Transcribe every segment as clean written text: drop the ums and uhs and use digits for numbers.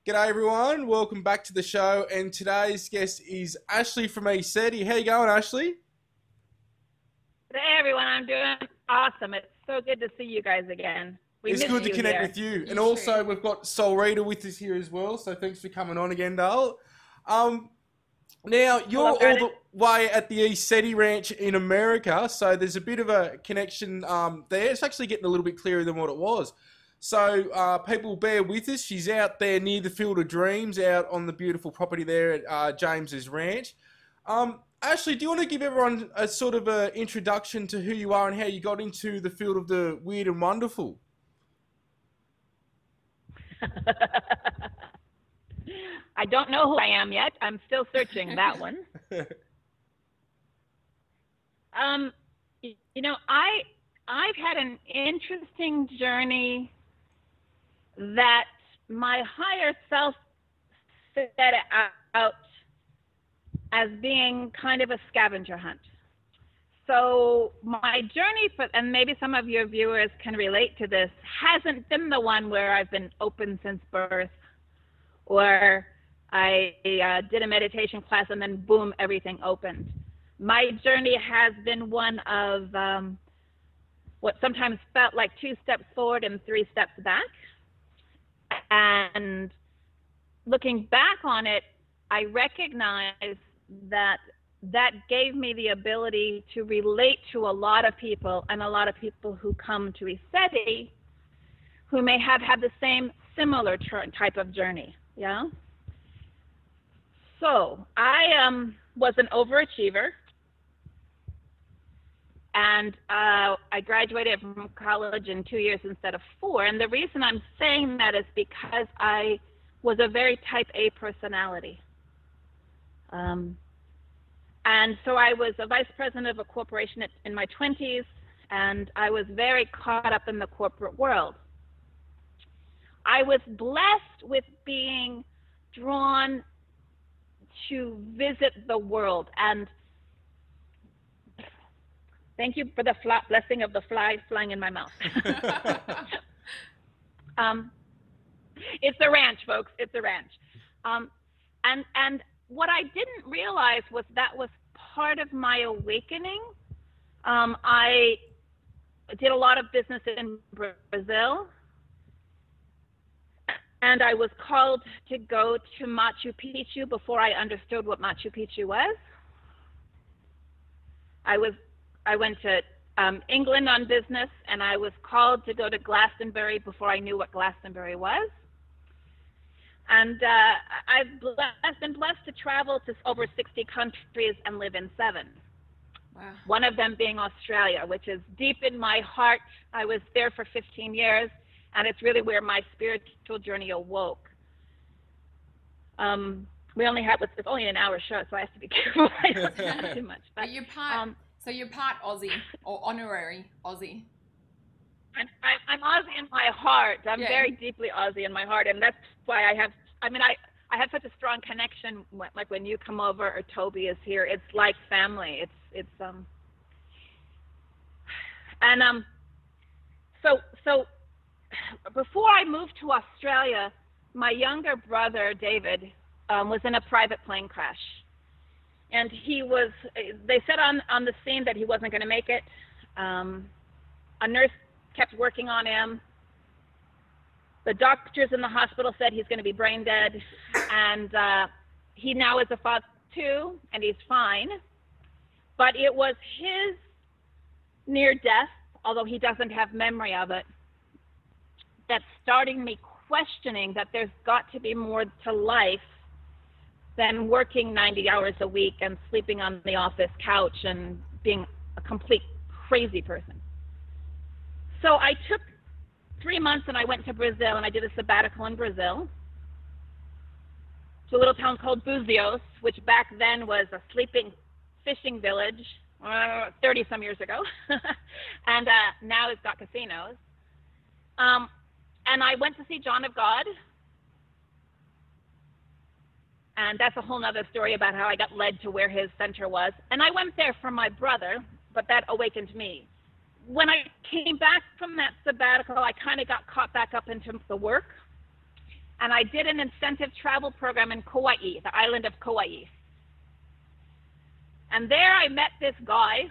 G'day everyone, welcome back to the show, and today's guest is Ashley from ECETI. How you going, Ashley? Hey everyone, I'm doing awesome. It's so good to see you guys again. We It's miss good to you connect here. with you. And also we've got Sol Rita with us here as well, so thanks for coming on again, Dale. Um, Now, you're Hello, all Curtis. the way at the ECETI Ranch in America, so there's a bit of a connection there. It's actually getting a little bit clearer than what it was. So, people bear with us. She's out there near the Field of Dreams, out on the beautiful property there at James's Ranch. Ashley, do you want to give everyone a sort of a introduction to who you are and how you got into the field of the weird and wonderful? I don't know who I am yet. I'm still searching that one. I've had an interesting journey that my higher self set out as being kind of a scavenger hunt. So my journey, and maybe some of your viewers can relate to this, hasn't been the one where I've been open since birth, or I did a meditation class and then boom, everything opened. My journey has been one of what sometimes felt like 2 steps forward and 3 steps back. And looking back on it, I recognize that gave me the ability to relate to a lot of people, and a lot of people who come to ECETI who may have had the same similar type of journey. Yeah. So I was an overachiever, and I graduated from college in 2 years instead of 4. And the reason I'm saying that is because I was a very type A personality. And so I was a vice president of a corporation in my 20s, and I was very caught up in the corporate world. I was blessed with being drawn to visit the world, and thank you for the blessing of the fly flying in my mouth. It's a ranch, folks. It's a ranch. And what I didn't realize was that was part of my awakening. I did a lot of business in Brazil, and I was called to go to Machu Picchu before I understood what Machu Picchu was. I went to England on business, and I was called to go to Glastonbury before I knew what Glastonbury was. And I've been blessed to travel to over 60 countries and live in 7. Wow. One of them being Australia, which is deep in my heart. I was there for 15 years, and it's really where my spiritual journey awoke. We only have, it's only an hour show, so I have to be careful I don't say too much. But you're part Aussie, or honorary Aussie. I'm Aussie in my heart. I'm very deeply Aussie in my heart, and that's why I have such a strong connection. Like when you come over or Toby is here, it's like family. So before I moved to Australia, my younger brother David was in a private plane crash, and they said on the scene that he wasn't going to make it. A nurse kept working on him. The doctors in the hospital said he's going to be brain dead, and he now is a father too, and he's fine. But it was his near death, although he doesn't have memory of it, that's starting me questioning that there's got to be more to life than working 90 hours a week and sleeping on the office couch and being a complete crazy person. So I took 3 months and I went to Brazil, and I did a sabbatical in Brazil to a little town called Búzios, which back then was a sleeping fishing village 30 some years ago. And now it's got casinos. And I went to see John of God. And that's a whole nother story about how I got led to where his center was. And I went there for my brother, but that awakened me. When I came back from that sabbatical, I kind of got caught back up into the work. and I did an incentive travel program in Kauai, the island of Kauai. And there I met this guy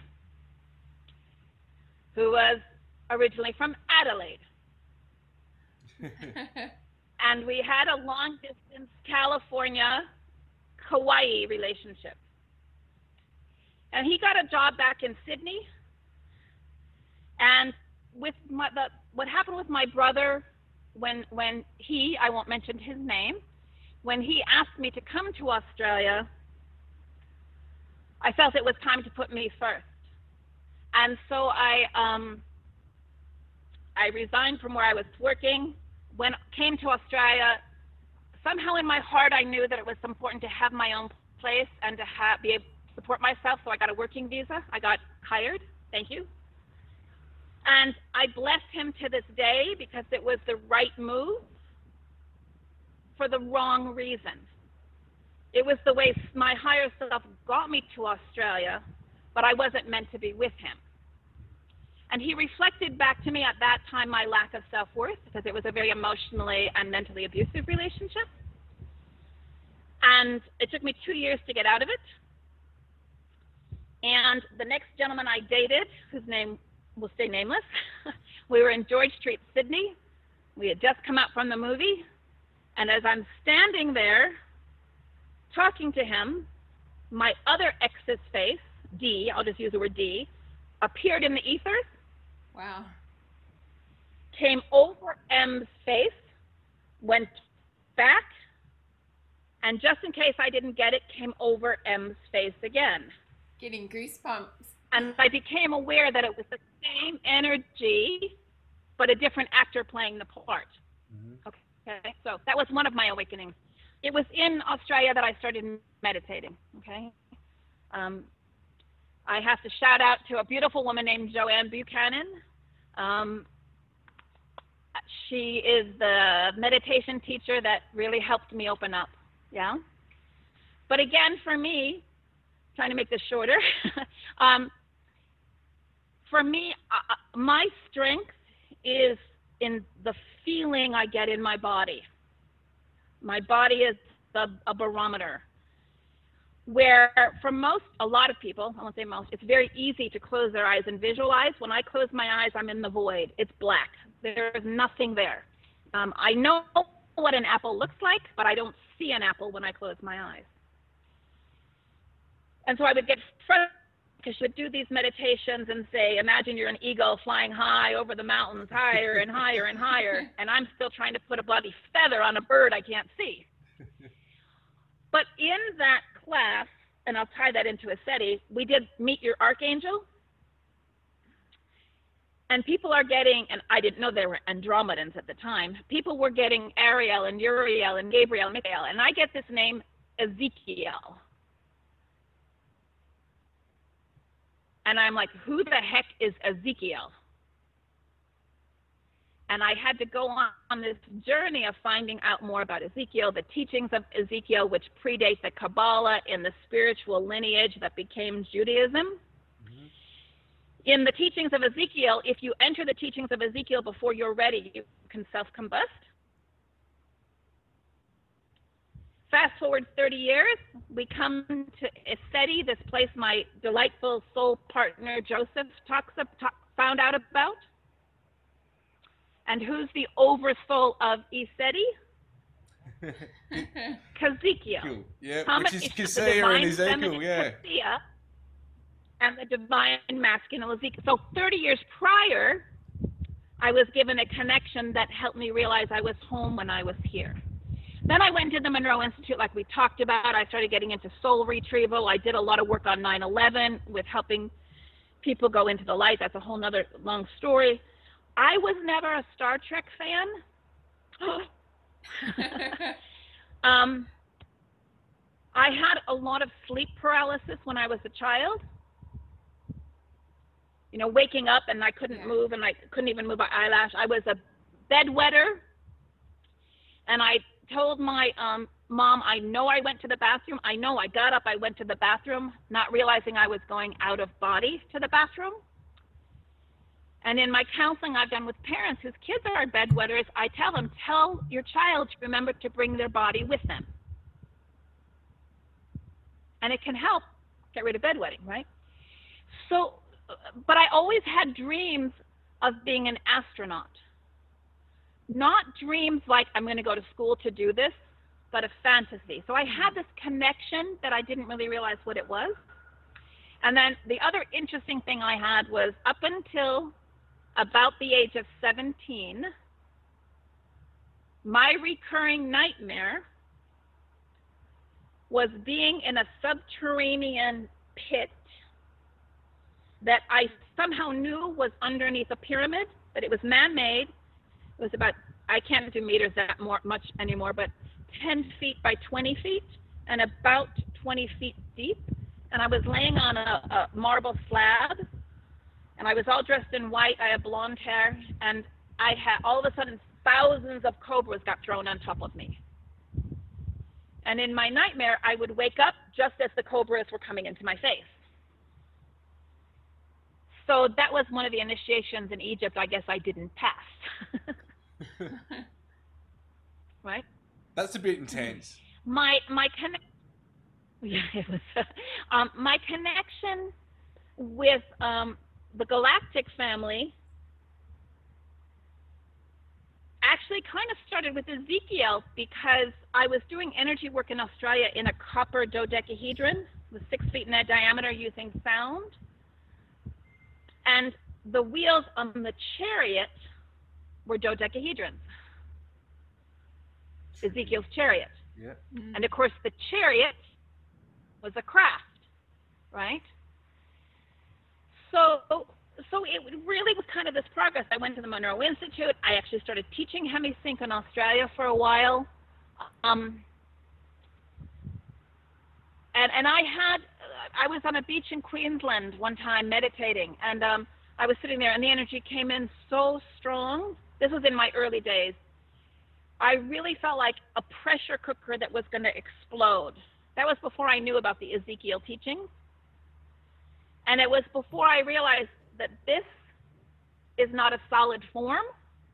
who was originally from Adelaide. And we had a long distance California, Kauai relationship. And he got a job back in Sydney. And with what happened with my brother when he, I won't mention his name, when he asked me to come to Australia, I felt it was time to put me first. And so I resigned from where I was working, came to Australia. Somehow in my heart I knew that it was important to have my own place and to be able to support myself, so I got a working visa. I got hired, thank you. And I bless him to this day because it was the right move for the wrong reason. It was the way my higher self got me to Australia, but I wasn't meant to be with him. And he reflected back to me at that time my lack of self-worth, because it was a very emotionally and mentally abusive relationship. And it took me 2 years to get out of it. And the next gentleman I dated, whose name will stay nameless, we were in George Street, Sydney. We had just come out from the movie. And as I'm standing there talking to him, my other ex's face, D, I'll just use the word D, appeared in the ethers. Wow. Came over M's face, went back, and just in case I didn't get it, came over M's face again. Getting goosebumps. And I became aware that it was the same energy, but a different actor playing the part. Mm-hmm. Okay, so that was one of my awakenings. It was in Australia that I started meditating, okay? I have to shout out to a beautiful woman named Joanne Buchanan. She is the meditation teacher that really helped me open up, yeah? But again, for me, trying to make this shorter, for me, my strength is in the feeling I get in my body. My body is a barometer. Where for a lot of people, I won't say most, it's very easy to close their eyes and visualize. When I close my eyes, I'm in the void. It's black. There's nothing there. I know what an apple looks like, but I don't see an apple when I close my eyes. And so I would get frustrated because she would do these meditations and say, imagine you're an eagle flying high over the mountains, higher and higher and higher, and I'm still trying to put a bloody feather on a bird I can't see. But in that class, and I'll tie that into a SETI, we did Meet Your Archangel. And people are getting, and I didn't know they were Andromedans at the time, people were getting Ariel and Uriel and Gabriel and Michael, and I get this name Ezekiel. And I'm like, who the heck is Ezekiel? And I had to go on this journey of finding out more about Ezekiel, the teachings of Ezekiel, which predate the Kabbalah in the spiritual lineage that became Judaism. Mm-hmm. In the teachings of Ezekiel, if you enter the teachings of Ezekiel before you're ready, you can self-combust. Fast forward 30 years, we come to SETI, this place my delightful soul partner Joseph found out about. And who's the oversoul of SETI? Kazekiel. Yeah, which is Kasia and Ezekiel, yeah. And the divine masculine Ezekiel. So 30 years prior, I was given a connection that helped me realize I was home when I was here. Then I went to the Monroe Institute like we talked about. I started getting into soul retrieval. I did a lot of work on 9/11 with helping people go into the light. That's a whole nother long story. I was never a Star Trek fan. I had a lot of sleep paralysis when I was a child. You know, waking up and I couldn't move, and I couldn't even move my eyelash. I was a bedwetter. And I told my mom, I know I went to the bathroom. I know I got up, I went to the bathroom, not realizing I was going out of body to the bathroom. And in my counseling I've done with parents whose kids are bedwetters, I tell them, tell your child to remember to bring their body with them. And it can help get rid of bedwetting, right? So, but I always had dreams of being an astronaut. Not dreams like I'm going to go to school to do this, but a fantasy. So I had this connection that I didn't really realize what it was. And then the other interesting thing I had was up until about the age of 17, my recurring nightmare was being in a subterranean pit that I somehow knew was underneath a pyramid, but it was man-made. It was about, I can't do meters that much anymore, but 10 feet by 20 feet and about 20 feet deep. And I was laying on a marble slab, and I was all dressed in white. I had blonde hair, and I had, all of a sudden, thousands of cobras got thrown on top of me. And in my nightmare, I would wake up just as the cobras were coming into my face. So that was one of the initiations in Egypt I guess I didn't pass. Right? That's a bit intense. My connection with the Galactic family actually kind of started with Ezekiel, because I was doing energy work in Australia in a copper dodecahedron with 6 feet in diameter using sound. And the wheels on the chariot were dodecahedrons. Ezekiel's chariot. Yeah. And of course the chariot was a craft, right? So it really was kind of this progress. I went to the Monroe Institute. I actually started teaching Hemisync in Australia for a while. And I was on a beach in Queensland one time meditating, and I was sitting there, and the energy came in so strong. This was in my early days. I really felt like a pressure cooker that was going to explode. That was before I knew about the Ezekiel teaching. And it was before I realized that this is not a solid form,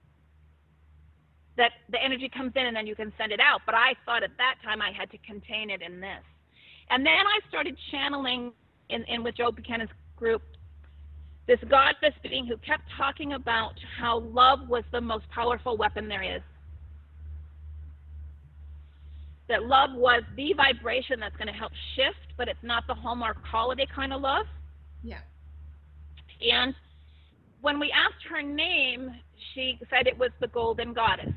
that the energy comes in and then you can send it out. But I thought at that time I had to contain it in this. And then I started channeling in with Joe Buchanan's group, this goddess being who kept talking about how love was the most powerful weapon there is. That love was the vibration that's going to help shift, but it's not the Hallmark holiday kind of love. Yeah. And when we asked her name, she said it was the Golden Goddess.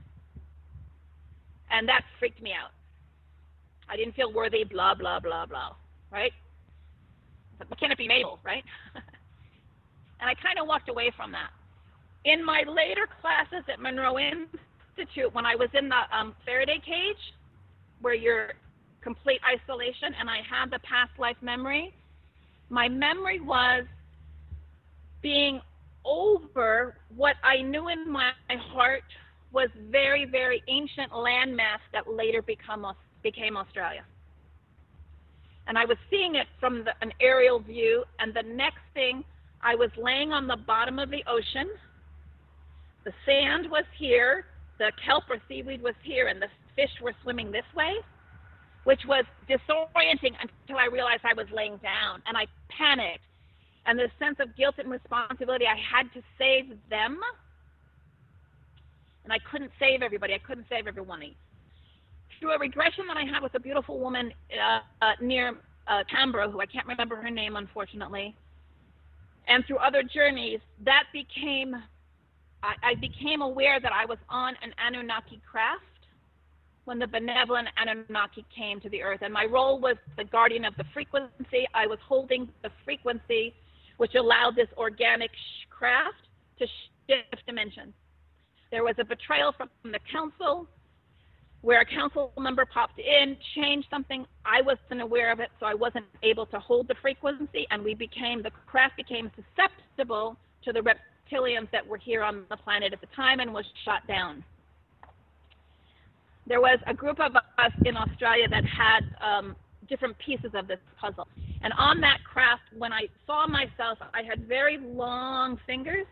And that freaked me out. I didn't feel worthy, blah, blah, blah, blah, right? But can it be Mabel, right? And I kind of walked away from that. In my later classes at Monroe Institute, when I was in the Faraday cage, where you're complete isolation, and I had the past life memory, my memory was being over what I knew in my heart was very, very ancient landmass that later became Australia. And I was seeing it from an aerial view, and the next thing, I was laying on the bottom of the ocean. The sand was here, the kelp or seaweed was here, and the fish were swimming this way, which was disorienting until I realized I was laying down, and I panicked. And the sense of guilt and responsibility, I had to save them, and I couldn't save everybody. I couldn't save everyone. Through a regression that I had with a beautiful woman near Canberra, who I can't remember her name, unfortunately, and through other journeys, that became, I became aware that I was on an Anunnaki craft when the benevolent Anunnaki came to the earth. And my role was the guardian of the frequency. I was holding the frequency, which allowed this organic craft to shift dimensions. There was a betrayal from the council, where a council member popped in, changed something. I wasn't aware of it, so I wasn't able to hold the frequency, and the craft became susceptible to the reptilians that were here on the planet at the time and was shot down. There was a group of us in Australia that had different pieces of this puzzle. And on that craft, when I saw myself, I had very long fingers,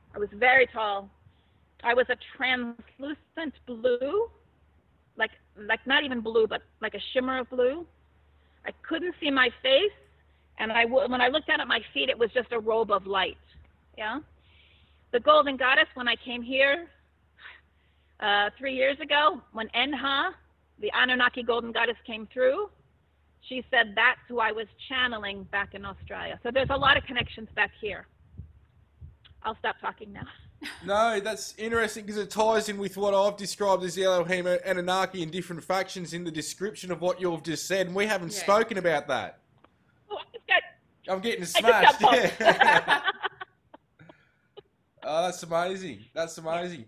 I was very tall. I was a translucent blue, like not even blue, but like a shimmer of blue. I couldn't see my face, and when I looked down at my feet, it was just a robe of light. Yeah. The Golden Goddess, when I came here 3 years ago, when Enha, the Anunnaki Golden Goddess, came through, she said that's who I was channeling back in Australia. So there's a lot of connections back here. I'll stop talking now. No, that's interesting because it ties in with what I've described as the Elohim Anunnaki and different factions in the description of what you've just said, and we haven't spoken about that. Oh, I'm getting smashed. Yeah. Oh, that's amazing. That's amazing.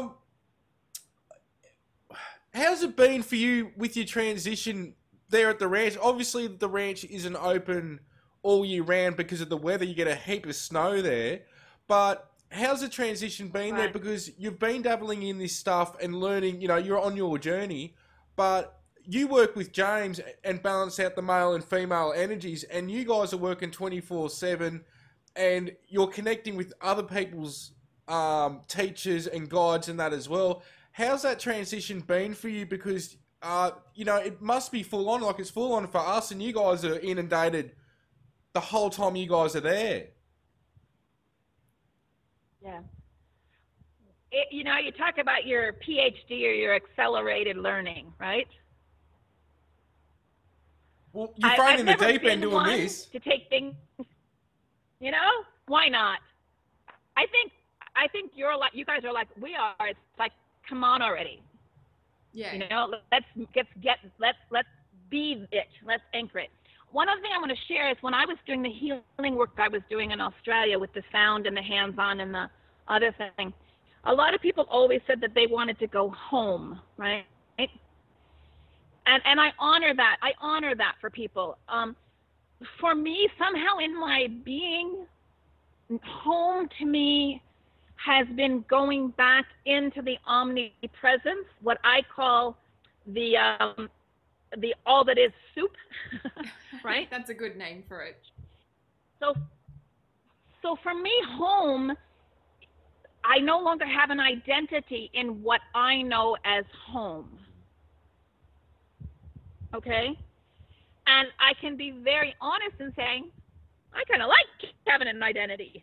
How's it been for you with your transition there at the ranch? Obviously, the ranch isn't open all year round because of the weather. You get a heap of snow there. But how's the transition been there? Because you've been dabbling in this stuff and learning, you're on your journey. But you work with James and balance out the male and female energies, and you guys are working 24/7, and you're connecting with other people's teachers and guides and that as well. How's that transition been for you? Because, it must be full on, like it's full on for us, and you guys are inundated the whole time you guys are there. Yeah. You talk about your PhD or your accelerated learning, right? Well, you're thrown in the deep end doing this. To take things, why not? I think you're like, you guys are like we are. It's like, come on already. Yeah. Let's be it. Let's anchor it. One other thing I want to share is when I was doing the healing work I was doing in Australia with the sound and the hands-on and the other thing, a lot of people always said that they wanted to go home, right? And I honor that. I honor that for people. For me, somehow in my being, home to me has been going back into the omnipresence, what I call the all that is soup, right? That's a good name for it. So for me, home, I no longer have an identity in what I know as home. Okay? And I can be very honest in saying, I kind of like having an identity.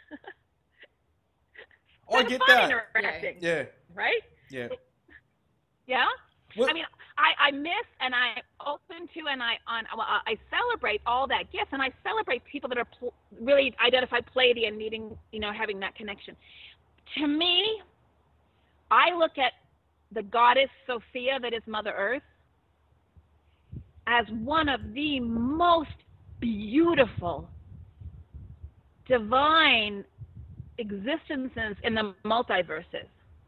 I get that. Interacting, yeah. Right? Yeah. Yeah? Well, I mean, I miss and I open to and I celebrate all that gifts, and I celebrate people that are really identify Pleiadian, needing, having that connection. To me, I look at the goddess Sophia, that is Mother Earth, as one of the most beautiful, divine existences in the multiverses.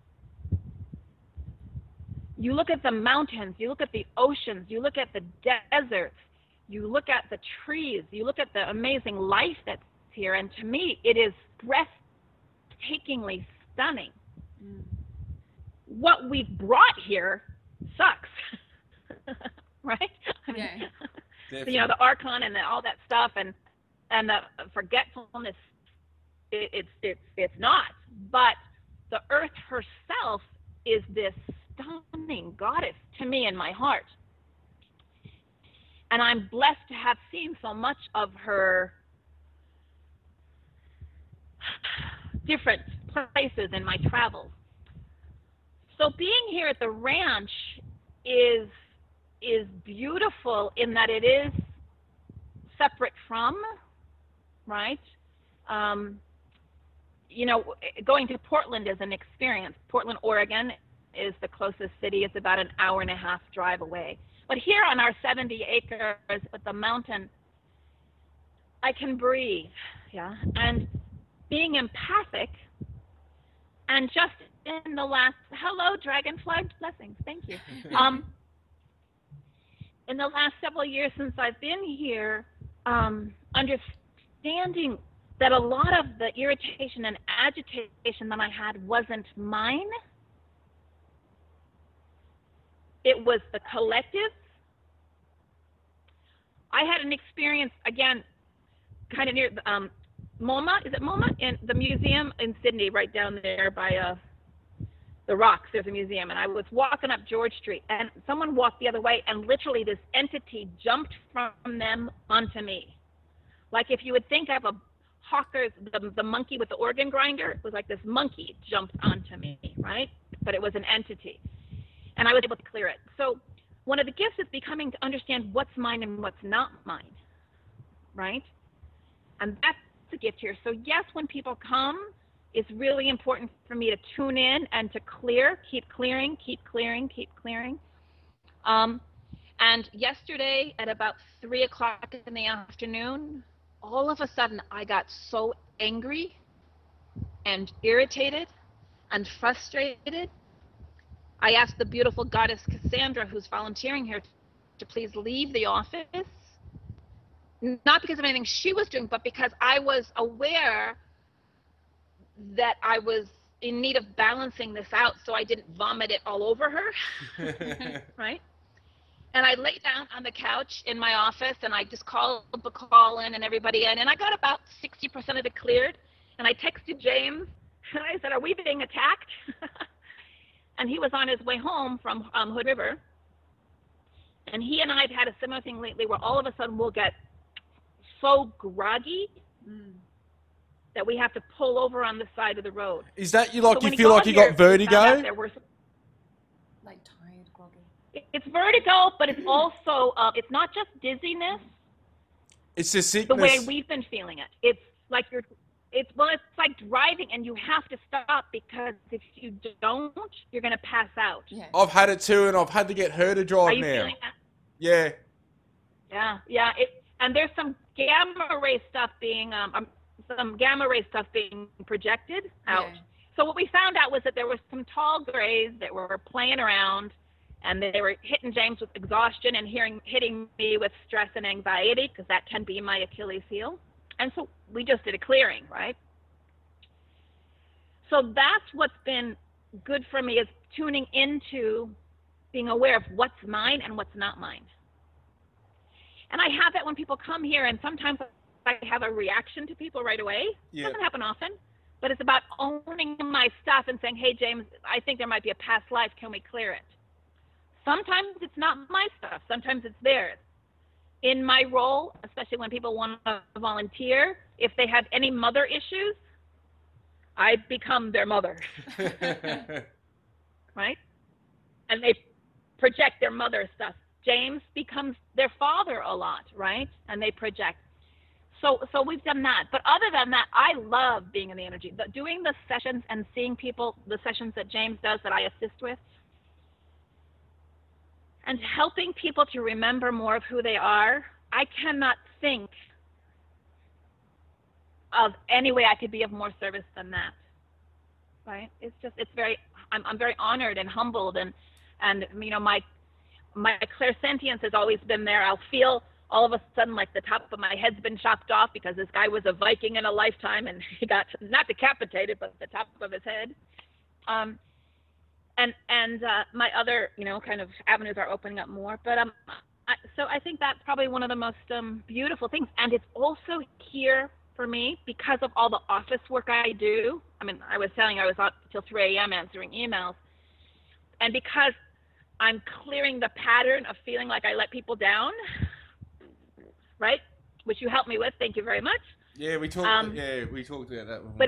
You look at the mountains, you look at the oceans, you look at the deserts, you look at the trees, you look at the amazing life that's here, and to me, it is breathtakingly stunning. Mm. What we've brought here sucks, right? I mean, yeah. The Archon and all that stuff, and the forgetfulness. It's not, but the Earth herself is this stunning goddess to me in my heart, and I'm blessed to have seen so much of her different places in my travels. So being here at the ranch is beautiful in that it is separate from, right? Going to Portland is an experience. Portland, Oregon is the closest city. It's about an hour and a half drive away. But here on our 70 acres with the mountain, I can breathe, yeah? And being empathic, and just in the last, hello, Dragonfly, blessings, thank you. In the last several years since I've been here, understanding that a lot of the irritation and agitation that I had wasn't mine. It was the collective. I had an experience, again, kind of near MoMA. Is it MoMA? In the museum in Sydney, right down there by the rocks. There's a museum, and I was walking up George Street, and someone walked the other way, and literally this entity jumped from them onto me. Like if you would think of a hawker's, the monkey with the organ grinder, it was like this monkey jumped onto me, right? But it was an entity, and I was able to clear it. So one of the gifts is becoming to understand what's mine and what's not mine, right? And that's the gift here. So yes, when people come, it's really important for me to tune in and to clear, keep clearing, keep clearing, keep clearing. And yesterday at about 3 o'clock in the afternoon, all of a sudden I got so angry and irritated and frustrated. I asked the beautiful goddess Cassandra, who's volunteering here, to please leave the office. Not because of anything she was doing, but because I was aware that I was in need of balancing this out so I didn't vomit it all over her, right? And I lay down on the couch in my office, and I just called the call in and everybody in, and I got about 60% of it cleared. And I texted James, and I said, are we being attacked? And he was on his way home from Hood River. And he and I have had a similar thing lately where all of a sudden we'll get so groggy that we have to pull over on the side of the road. Is that you like? So You feel like you got vertigo? Like tired, groggy. It's vertigo, but it's also it's not just dizziness. It's the sickness. The way we've been feeling it. It's like it's like driving and you have to stop, because if you don't, you're going to pass out. Yeah. I've had it too, and I've had to get her to drive Are you now. feeling that? Yeah. Yeah. And there's some gamma ray stuff being projected out. Yeah. So what we found out was that there were some tall grays that were playing around, and they were hitting James with exhaustion and hitting me with stress and anxiety, because that can be my Achilles heel. And so we just did a clearing, right? So that's what's been good for me, is tuning into being aware of what's mine and what's not mine. And I have that when people come here, and sometimes I have a reaction to people right away. Yeah. It doesn't happen often, but it's about owning my stuff and saying, hey, James, I think there might be a past life. Can we clear it? Sometimes it's not my stuff. Sometimes it's theirs. In my role, especially when people want to volunteer, if they have any mother issues, I become their mother, right? And they project their mother stuff. James becomes their father a lot, right? And they project. So we've done that. But other than that, I love being in the energy. Doing the sessions and seeing people, the sessions that James does that I assist with, and helping people to remember more of who they are. I cannot think of any way I could be of more service than that, right? I'm very honored and humbled, and you know, my clairsentience has always been there. I'll feel all of a sudden like the top of my head's been chopped off, because this guy was a Viking in a lifetime, and he got not decapitated, but the top of his head. And my other, you know, kind of avenues are opening up more. But so I think that's probably one of the most beautiful things. And it's also here for me because of all the office work I do. I mean, I was telling you I was out till 3 a.m. answering emails. And because I'm clearing the pattern of feeling like I let people down, right? Which you helped me with. Thank you very much. Yeah, we talked. We talked about that before. But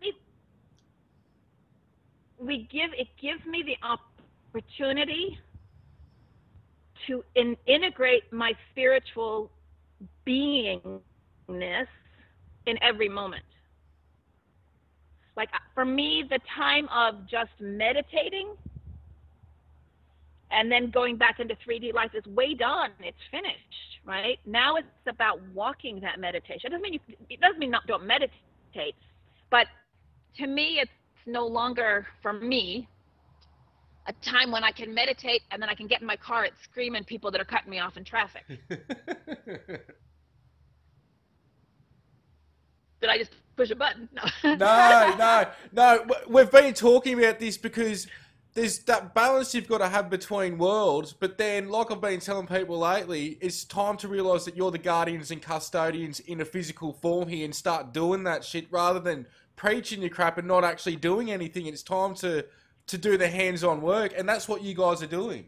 it gives me the opportunity to integrate my spiritual beingness in every moment. Like for me, the time of just meditating and then going back into 3D life is way done. It's finished, right? Now it's about walking that meditation. It doesn't mean don't meditate, but to me, it's no longer, for me, a time when I can meditate and then I can get in my car and scream at people that are cutting me off in traffic. Did I just push a button? No. No. We've been talking about this because there's that balance you've got to have between worlds, but then, like I've been telling people lately, it's time to realise that you're the guardians and custodians in a physical form here and start doing that shit rather than preaching your crap and not actually doing anything. It's time to do the hands-on work, and that's what you guys are doing.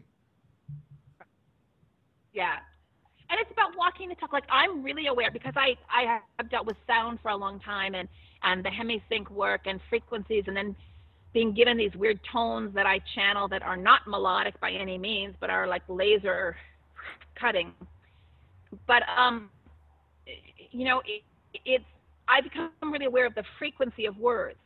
Yeah. And it's about walking the talk. Like, I'm really aware, because I have dealt with sound for a long time, and the hemisync work and frequencies, and then being given these weird tones that I channel that are not melodic by any means, but are like laser cutting. But, you know, I become really aware of the frequency of words.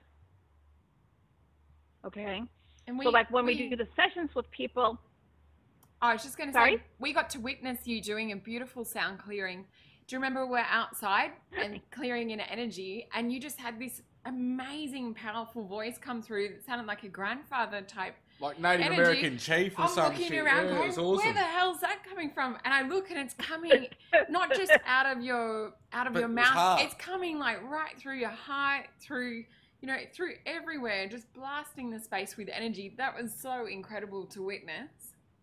Okay? And so like when we do the sessions with people. I was just going to say, we got to witness you doing a beautiful sound clearing. Do you remember we're outside and clearing in energy, and you just had this amazing, powerful voice come through that sounded like a grandfather type, like Native energy. American chief or some shit. I'm looking around yeah, going, it was awesome. Where the hell's that coming from? And I look, and it's coming not just out of your mouth. It's coming like right through your heart, through, you know, through everywhere, just blasting the space with energy. That was so incredible to witness.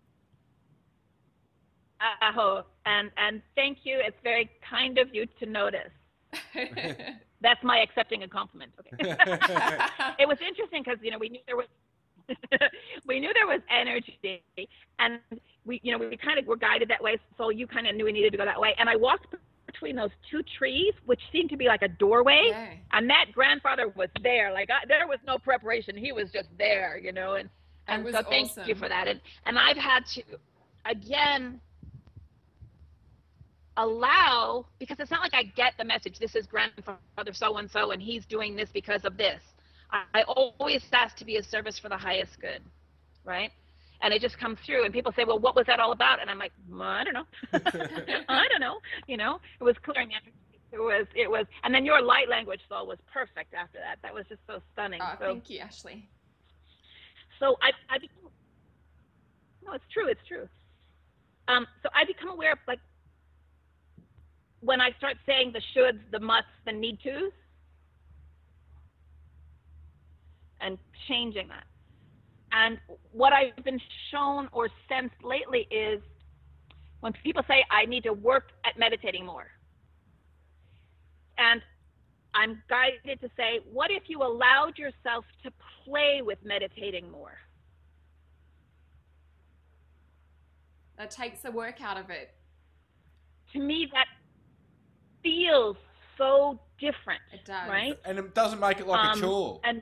And thank you. It's very kind of you to notice. That's my accepting a compliment. Okay. It was interesting because, you know, we knew there was energy, and we kind of were guided that way. So you kind of knew we needed to go that way. And I walked between those two trees, which seemed to be like a doorway. Yeah. And that grandfather was there. Like there was no preparation. He was just there, you know. And so thank you for that. And I've had to, again, allow, because it's not like I get the message, this is grandfather so-and-so and he's doing this because of this. I always ask to be a service for the highest good, right? And it just comes through, and people say, well, what was that all about? And I'm like, well, I don't know. I don't know. You know, it was clearing energy. It was, and then your light language soul was perfect after that. That was just so stunning. Oh, thank you, Ashley. So I became, no, it's true. So I become aware of, like, when I start saying the shoulds, the musts, the need tos, and changing that. And what I've been shown or sensed lately is when people say, I need to work at meditating more. And I'm guided to say, what if you allowed yourself to play with meditating more? That takes the work out of it. To me, that feels so different. It does. Right? And it doesn't make it like a chore. And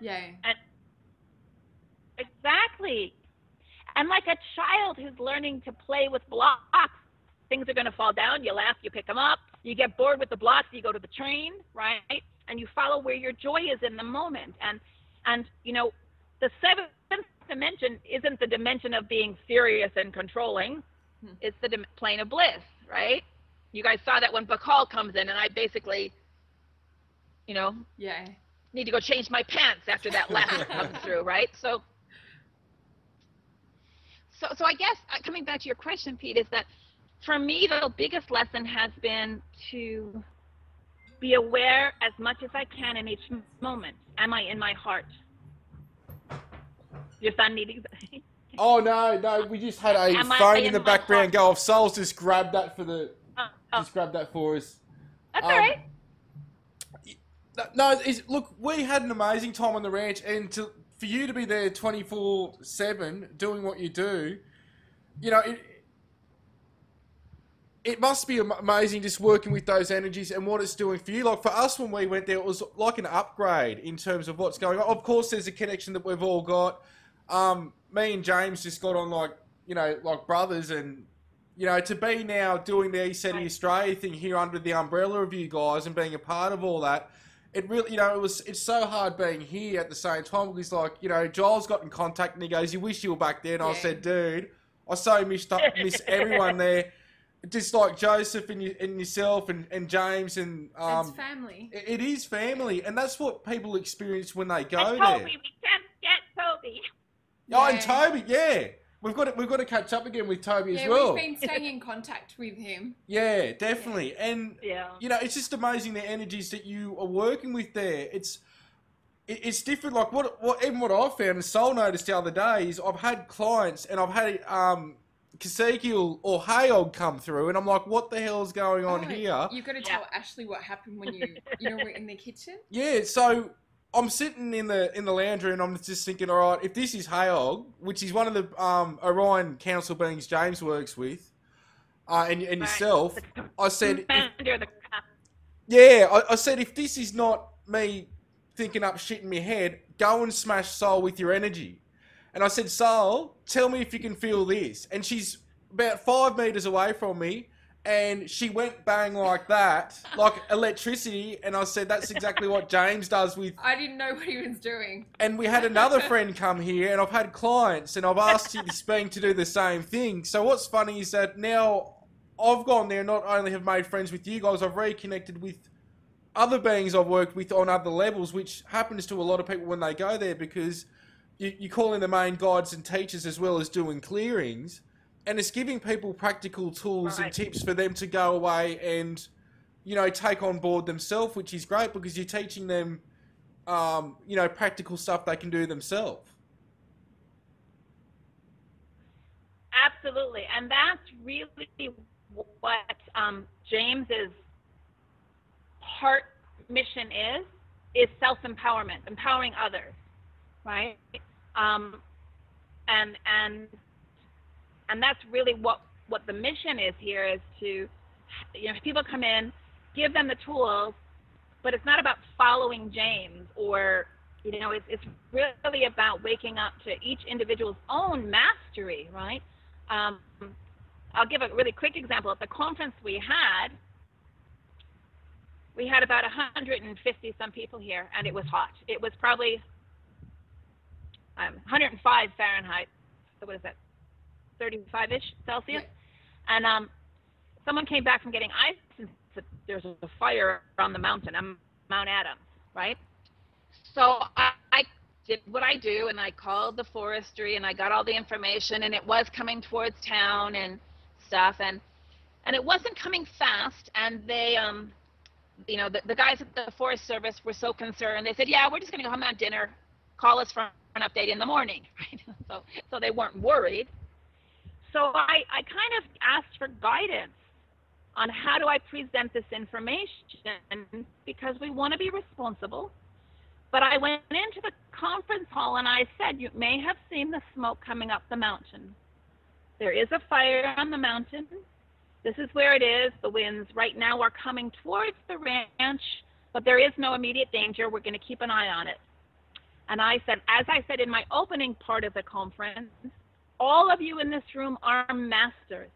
exactly. And like a child who's learning to play with blocks, things are going to fall down. You laugh, you pick them up. You get bored with the blocks, you go to the train, right? And you follow where your joy is in the moment. And you know, the seventh dimension isn't the dimension of being serious and controlling. It's the plane of bliss, right? You guys saw that when Bacall comes in, and I basically, you know, need to go change my pants after that laugh comes through, right? So I guess coming back to your question, Pete, is that for me the biggest lesson has been to be aware as much as I can in each moment. Am I in my heart? Your son needing. Oh no, we just had a phone in the background go off. Sol's just grabbed that for the. Just grab that for us. That's all right. No, look, we had an amazing time on the ranch, and for you to be there 24/7 doing what you do, you know, it must be amazing just working with those energies and what it's doing for you. Like for us when we went there, it was like an upgrade in terms of what's going on. Of course, there's a connection that we've all got. Me and James just got on like brothers, and you know, to be now doing the ECETI Australia thing here under the umbrella of you guys and being a part of all that, it really, you know, it's so hard being here at the same time because, like, you know, Giles got in contact and he goes, you wish you were back there. And I said, dude, I so miss everyone there. Just like Joseph and yourself and James and... it's family. It is family. And that's what people experience when they go and there. Toby, we can't get Toby. Oh, and Toby, yeah. We've got to catch up again with Toby as well. Yeah, we've been staying in contact with him. Yeah, definitely. And, you know, it's just amazing the energies that you are working with there. it's different. Like what I found and Soul noticed the other day is I've had clients and I've had Kasekiel or Hayog come through, and I'm like, what the hell is going on here? You've got to tell Ashley what happened when we're in the kitchen. Yeah, so I'm sitting in the lounge room and I'm just thinking, all right, if this is Hayog, which is one of the Orion Council beings James works with, and yourself, I said, I said, if this is not me thinking up shit in my head, go and smash Soul with your energy. And I said, Soul, tell me if you can feel this. And she's about 5 meters away from me, and she went bang like that, like electricity. And I said, that's exactly what James does with... I didn't know what he was doing. And we had another friend come here, and I've had clients, and I've asked this being to do the same thing. So what's funny is that now I've gone there, not only have made friends with you guys, I've reconnected with other beings I've worked with on other levels, which happens to a lot of people when they go there, because you call in the main guides and teachers as well as doing clearings, and it's giving people practical tools and tips for them to go away and, take on board themselves, which is great because you're teaching them, practical stuff they can do themselves. Absolutely. And that's really what James's heart mission is self-empowerment, empowering others, right? And that's really what the mission is here, is to, people come in, give them the tools, but it's not about following James or, it's really about waking up to each individual's own mastery, right? I'll give a really quick example. At the conference we had about 150 some people here, and it was hot. It was probably 105 Fahrenheit. So what is that? 35-ish Celsius. Yeah. And someone came back from getting ice, and there's a fire on the mountain, Mount Adams, right? So I did what I do, and I called the forestry, and I got all the information, and it was coming towards town and stuff, and it wasn't coming fast, and they, the guys at the Forest Service were so concerned. They said, yeah, we're just going to go home and dinner, call us for an update in the morning, right? So they weren't worried. So I kind of asked for guidance on how do I present this information, because we want to be responsible. But I went into the conference hall and I said, you may have seen the smoke coming up the mountain. There is a fire on the mountain. This is where it is. The winds right now are coming towards the ranch, but there is no immediate danger. We're going to keep an eye on it. And I said, as I said in my opening part of the conference, all of you in this room are masters.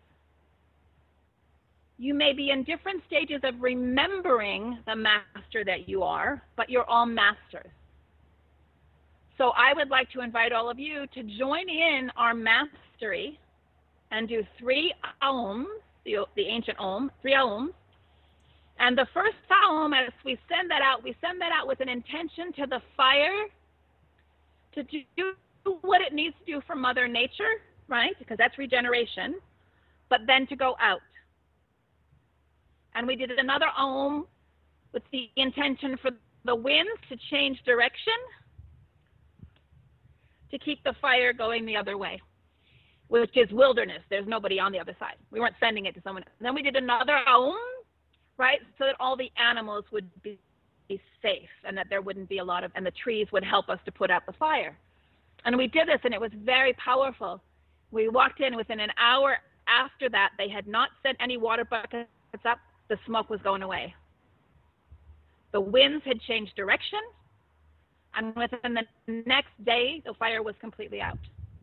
You may be in different stages of remembering the master that you are, but you're all masters. So I would like to invite all of you to join in our mastery and do 3 Aums, the ancient Om, 3 Aums. And the first Aum, as we send that out with an intention to the fire to do what it needs to do for Mother Nature, right? Because that's regeneration, but then to go out. And we did another Om with the intention for the winds to change direction, to keep the fire going the other way, which is wilderness. There's nobody on the other side. We weren't sending it to someone else. Then we did another Om, right, so that all the animals would be safe and that there wouldn't be and the trees would help us to put out the fire. And we did this, and it was very powerful. We walked in within an hour after that. They had not sent any water buckets up. The smoke was going away. The winds had changed direction, and within the next day, the fire was completely out.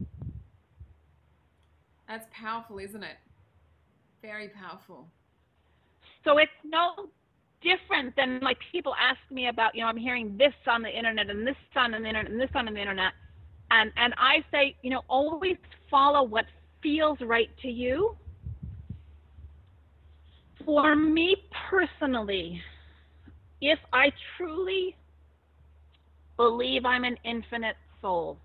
That's powerful, isn't it? Very powerful. So it's no different than, like, people ask me about, I'm hearing this on the internet and this on the internet and this on the internet. And I say, always follow what feels right to you. For me personally, if I truly believe I'm an infinite soul,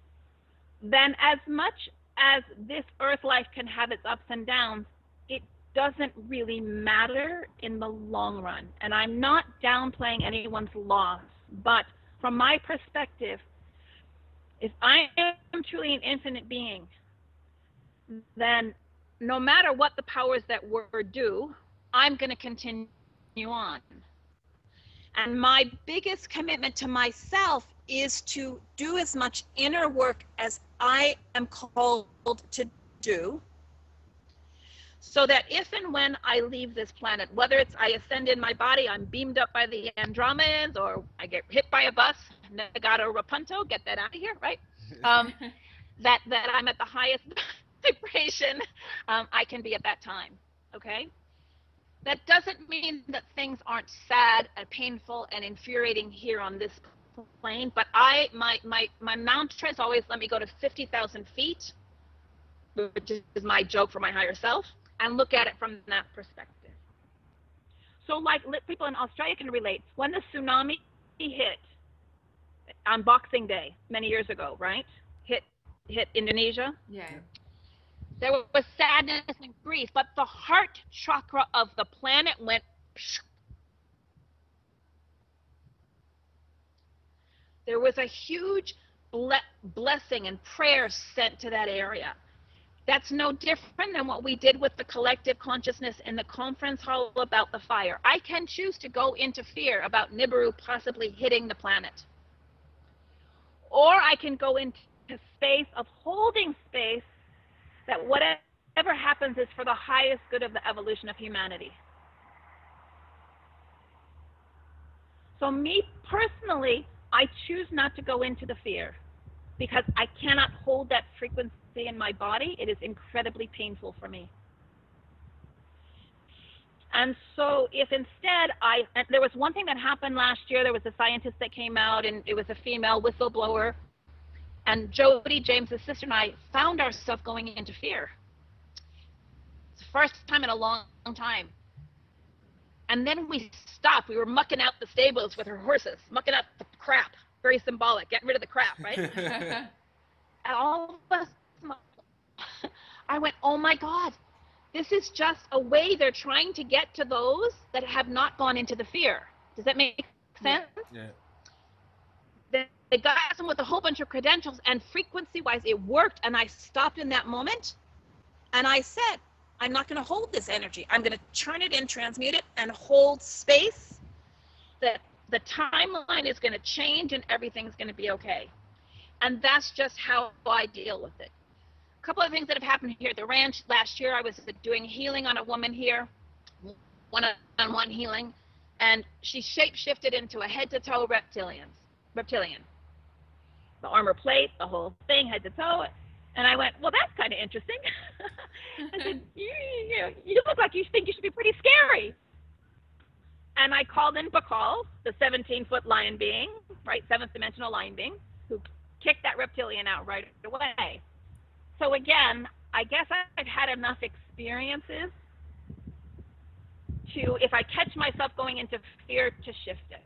then as much as this earth life can have its ups and downs, it doesn't really matter in the long run. And I'm not downplaying anyone's loss, but from my perspective, if I am truly an infinite being, then no matter what the powers that were do, I'm going to continue on. And my biggest commitment to myself is to do as much inner work as I am called to do, so that if and when I leave this planet, whether it's I ascend in my body, I'm beamed up by the Andromedans, or I get hit by a bus, Negato Rapunto, get that out of here, right? That I'm at the highest vibration I can be at that time, okay? That doesn't mean that things aren't sad and painful and infuriating here on this plane, but my mantra is always, let me go to 50,000 feet, which is my joke for my higher self, and look at it from that perspective. So like people in Australia can relate. When the tsunami hit on Boxing Day many years ago, right? Hit Indonesia. Yeah. There was sadness and grief, but the heart chakra of the planet went. There was a huge blessing and prayer sent to that area. That's no different than what we did with the collective consciousness in the conference hall about the fire. I can choose to go into fear about Nibiru possibly hitting the planet. Or I can go into space of holding space that whatever happens is for the highest good of the evolution of humanity. So me personally, I choose not to go into the fear because I cannot hold that frequency in my body. It is incredibly painful for me. And so if instead there was one thing that happened last year, there was a scientist that came out, and it was a female whistleblower, and Jody, James's sister, and I found ourselves going into fear. It's the first time in a long time. And then we stopped. We were mucking out the stables with her horses, mucking out the crap. Very symbolic, getting rid of the crap, right? And all of us, I went, oh my God, this is just a way they're trying to get to those that have not gone into the fear. Does that make sense? Yeah. They got them with a whole bunch of credentials, and frequency-wise, it worked. And I stopped in that moment, and I said, I'm not going to hold this energy. I'm going to turn it in, transmute it, and hold space that the timeline is going to change and everything's going to be okay. And that's just how I deal with it. A couple of things that have happened here at the ranch. Last year, I was doing healing on a woman here, one-on-one healing, and she shape-shifted into a head-to-toe reptilian. The armor plate, the whole thing, head to toe. And I went, well, that's kind of interesting. I said, you look like you think you should be pretty scary. And I called in Bakal, the 17-foot lion being, right, 7th dimensional lion being, who kicked that reptilian out right away. So again, I guess I've had enough experiences to, if I catch myself going into fear, to shift it.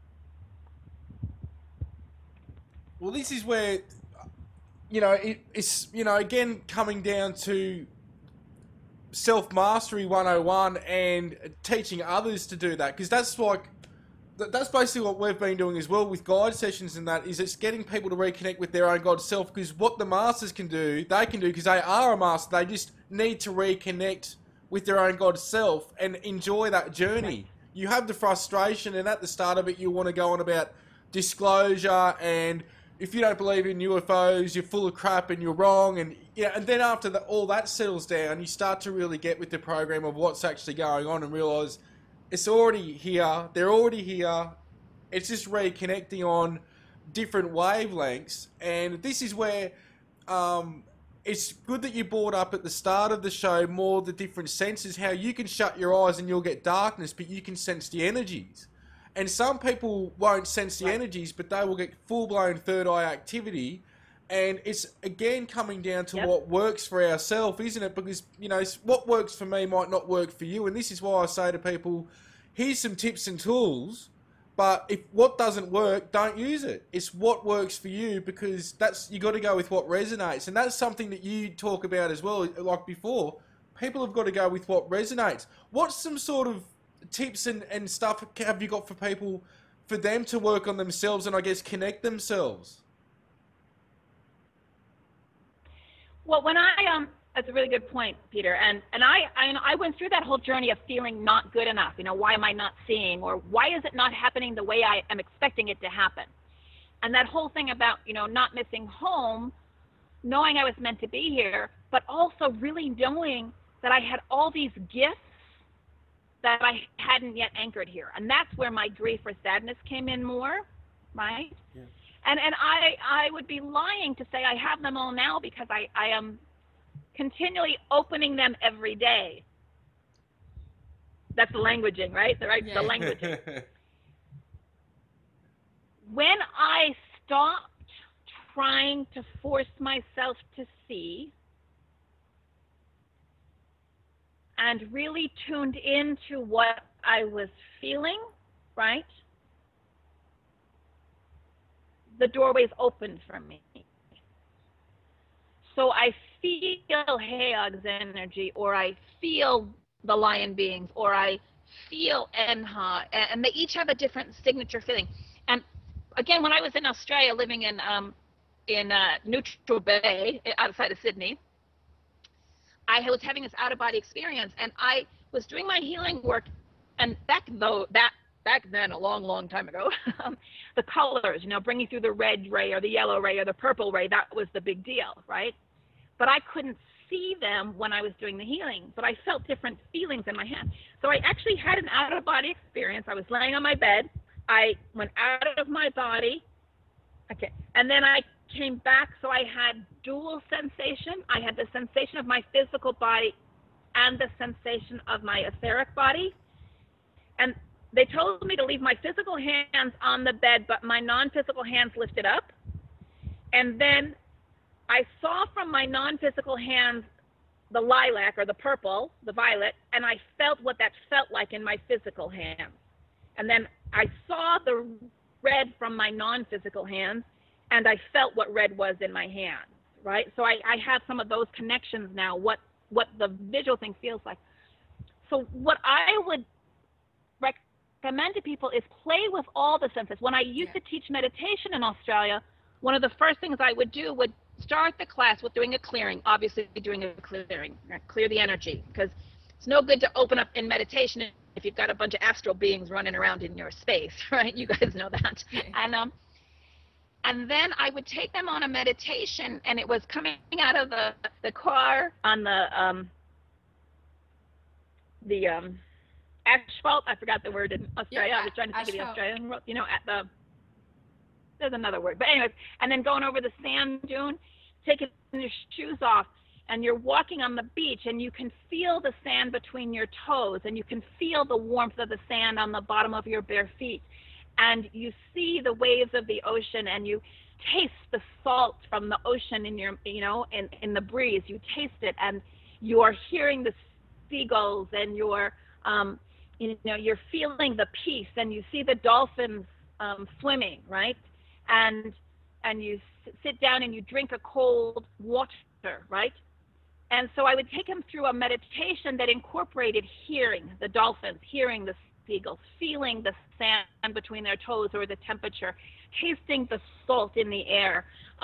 Well, this is where, it's, again, coming down to self-mastery 101 and teaching others to do that. Because that's basically what we've been doing as well with guide sessions, and that is it's getting people to reconnect with their own God self, because what the masters can do, they can do because they are a master. They just need to reconnect with their own God self and enjoy that journey. You have the frustration, and at the start of it, you want to go on about disclosure, and if you don't believe in UFOs, you're full of crap and you're wrong. And and then after all that settles down, you start to really get with the program of what's actually going on and realize it's already here. They're already here. It's just reconnecting on different wavelengths. And this is where it's good that you brought up at the start of the show more the different senses, how you can shut your eyes and you'll get darkness, but you can sense the energies. And some people won't sense the energies, but they will get full-blown third-eye activity. And it's, again, coming down to what works for ourselves, isn't it? Because, what works for me might not work for you. And this is why I say to people, here's some tips and tools, but if what doesn't work, don't use it. It's what works for you, because you got to go with what resonates. And that's something that you talk about as well, like before. people have got to go with what resonates. What's some sort of tips and stuff have you got for people, for them to work on themselves and I guess connect themselves? Well, when that's a really good point, Peter. And I went through that whole journey of feeling not good enough. Why am I not seeing, or why is it not happening the way I am expecting it to happen? And that whole thing about, not missing home, knowing I was meant to be here, but also really knowing that I had all these gifts that I hadn't yet anchored here. And that's where my grief or sadness came in more, right? Yeah. And I would be lying to say I have them all now, because I am continually opening them every day. That's the languaging, right? The languaging. When I stopped trying to force myself to see and really tuned into what I was feeling, right? The doorways opened for me. So I feel Hayog's energy, or I feel the lion beings, or I feel Enha, and they each have a different signature feeling. And again, when I was in Australia, living in Neutral Bay, outside of Sydney, I was having this out-of-body experience, and I was doing my healing work, and back then, a long, long time ago, the colors, bringing through the red ray or the yellow ray or the purple ray, that was the big deal, right? But I couldn't see them when I was doing the healing, but I felt different feelings in my hand. So I actually had an out-of-body experience. I was laying on my bed. I went out of my body, okay, and then I came back, so I had dual sensation. I had the sensation of my physical body and the sensation of my etheric body. And they told me to leave my physical hands on the bed, but my non-physical hands lifted up. And then I saw from my non-physical hands the lilac, or the purple, the violet, and I felt what that felt like in my physical hands. And then I saw the red from my non-physical hands, and I felt what red was in my hands, right? So I have some of those connections now, what the visual thing feels like. So what I would recommend to people is play with all the senses. When I used to teach meditation in Australia, one of the first things I would do would start the class with doing a clearing, obviously doing a clearing, clear the energy, because it's no good to open up in meditation if you've got a bunch of astral beings running around in your space, right? You guys know that. Yeah. And then I would take them on a meditation, and it was coming out of the car on the asphalt. I forgot the word in Australia. Yeah, I was trying to think of the Australian word, there's another word. But anyways, and then going over the sand dune, taking your shoes off, and you're walking on the beach, and you can feel the sand between your toes, and you can feel the warmth of the sand on the bottom of your bare feet. And you see the waves of the ocean, and you taste the salt from the ocean in your, in the breeze. You taste it, and you are hearing the seagulls, and you're feeling the peace, and you see the dolphins swimming, right? And you sit down and you drink a cold water, right? And so I would take him through a meditation that incorporated hearing the dolphins, hearing the seagulls, feeling the sand between their toes or the temperature, tasting the salt in the air,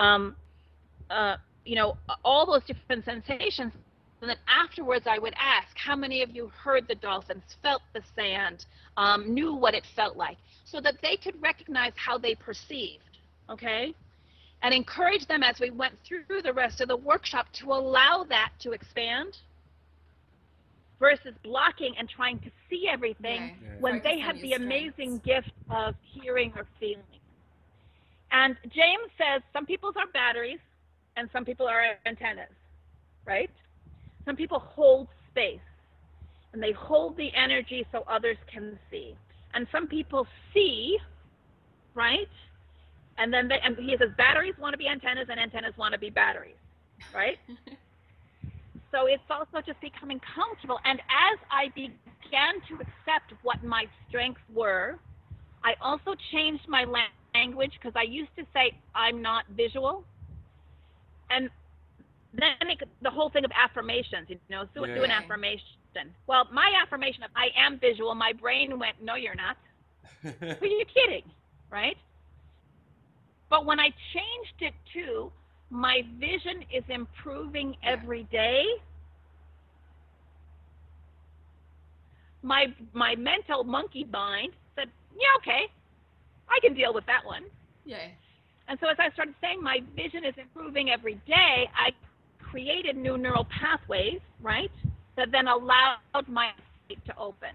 all those different sensations. And then afterwards I would ask, how many of you heard the dolphins, felt the sand, knew what it felt like, so that they could recognize how they perceived, okay? And encourage them as we went through the rest of the workshop to allow that to expand versus blocking and trying to see everything when they have the amazing gift of hearing or feeling. And James says some people's are batteries and some people are antennas, right? Some people hold space and they hold the energy so others can see. And some people see, right? And then and he says batteries want to be antennas and antennas want to be batteries, right? So it's also just becoming comfortable. And as I began to accept what my strengths were, I also changed my language, because I used to say I'm not visual. And the whole thing of affirmations, do an affirmation. Well, my affirmation of I am visual, my brain went, no, you're not. Are you kidding? Right? But when I changed it to my vision is improving every day, my mental monkey mind said, yeah, okay, I can deal with that one. Yeah. And so as I started saying my vision is improving every day, I created new neural pathways, right, that then allowed my sight to open.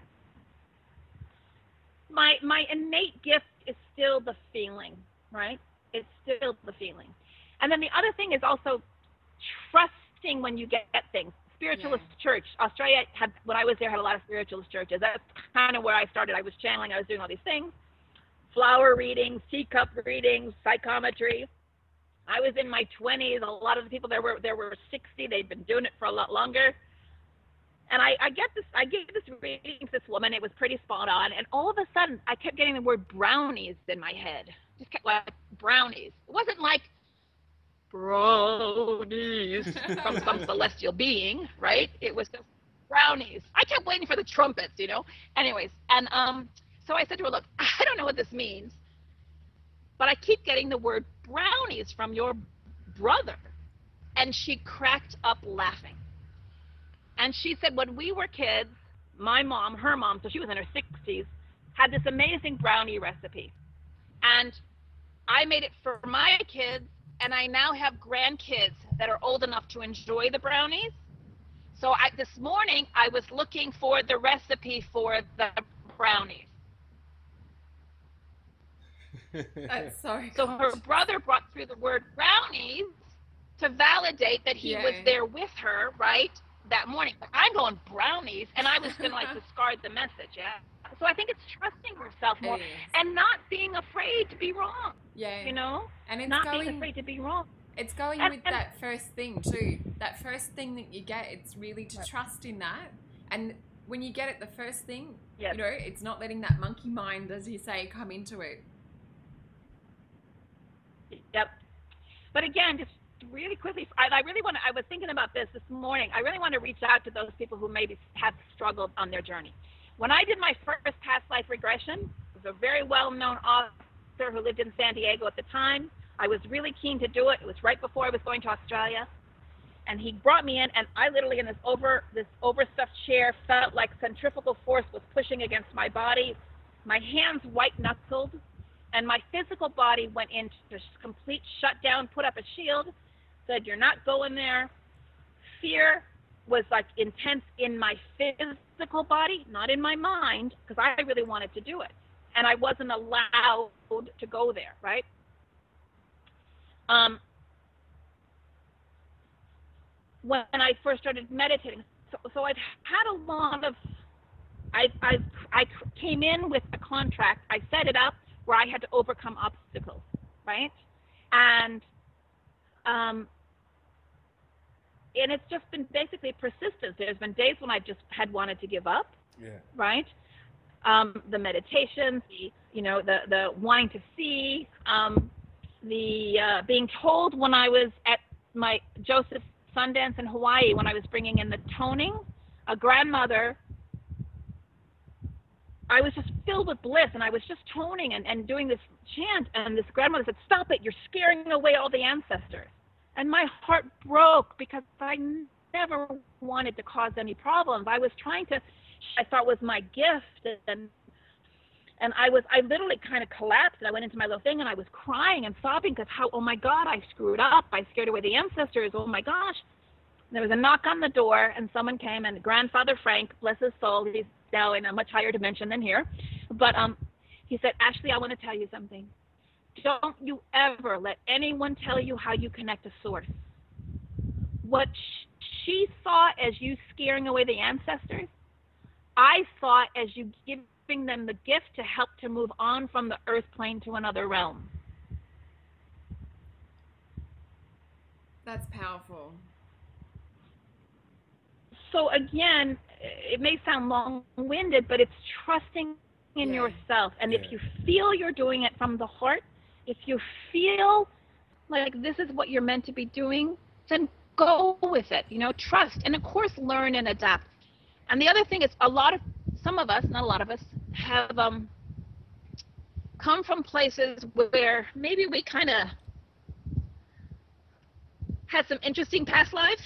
My innate gift is still the feeling, right? It's still the feeling. And then the other thing is also trusting when you get things. Spiritualist church. Australia when I was there, had a lot of spiritualist churches. That's kind of where I started. I was channeling. I was doing all these things. Flower readings, teacup readings, psychometry. I was in my 20s. A lot of the people there were 60. They'd been doing it for a lot longer. And I gave this reading to this woman. It was pretty spot on. And all of a sudden, I kept getting the word brownies in my head. Just kept like brownies. It wasn't like brownies from some celestial being, right? It was just brownies. I kept waiting for the trumpets, Anyways, and so I said to her, look, I don't know what this means, but I keep getting the word brownies from your brother. And she cracked up laughing. And she said, when we were kids, my mom, her mom, so she was in her 60s, had this amazing brownie recipe. And I made it for my kids, and I now have grandkids that are old enough to enjoy the brownies. So this morning, I was looking for the recipe for the brownies. That's so So her brother brought through the word brownies to validate that he was there with her, right, that morning. But I'm going brownies, and I was going to discard the message, So I think it's trusting yourself more and not being afraid to be wrong. Yeah. And it's not being afraid to be wrong. It's going with that first thing too. That first thing that you get, it's really to trust in that. And when you get it, the first thing, it's not letting that monkey mind, as you say, come into it. Yep. But again, just really quickly, I was thinking about this morning. I really want to reach out to those people who maybe have struggled on their journey. When I did my first past life regression, it was a very well-known author who lived in San Diego at the time. I was really keen to do it. It was right before I was going to Australia. And he brought me in, and I literally, in this overstuffed chair, felt like centrifugal force was pushing against my body. My hands white-knuckled, and my physical body went into complete shutdown, put up a shield, said, you're not going there. Fear was like intense in my physical body, not in my mind, because I really wanted to do it. And I wasn't allowed to go there, right? When I first started meditating, so I've had a lot of, I came in with a contract. I set it up where I had to overcome obstacles, right? And it's just been basically persistence. There's been days when I just had wanted to give up, right? The meditations, the wanting to see, the being told when I was at my Joseph Sundance in Hawaii, when I was bringing in the toning, a grandmother, I was just filled with bliss, and I was just toning and doing this chant, and this grandmother said, stop it, you're scaring away all the ancestors. And my heart broke because I never wanted to cause any problems. I was trying to, I thought was my gift, and I literally kind of collapsed, and I went into my little thing, and I was crying and sobbing because oh my God, I screwed up. I scared away the ancestors. Oh my gosh. And there was a knock on the door, and someone came, and Grandfather Frank, bless his soul, he's now in a much higher dimension than here. But he said, Ashley, I want to tell you something. Don't you ever let anyone tell you how you connect to source. What she saw as you scaring away the ancestors, I saw as you giving them the gift to help to move on from the earth plane to another realm. That's powerful. So again, it may sound long-winded, but it's trusting in yourself. And if you feel you're doing it from the heart, if you feel like this is what you're meant to be doing, then go with it, trust, and of course learn and adapt. And the other thing is some of us, not a lot of us, have come from places where maybe we kind of had some interesting past lives,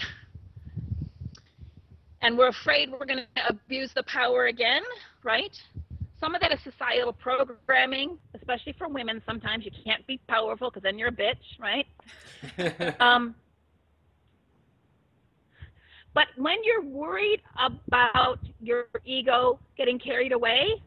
and we're afraid we're going to abuse the power again, right? Some of that is societal programming, especially for women. Sometimes you can't be powerful because then you're a bitch, right? But when you're worried about your ego getting carried away,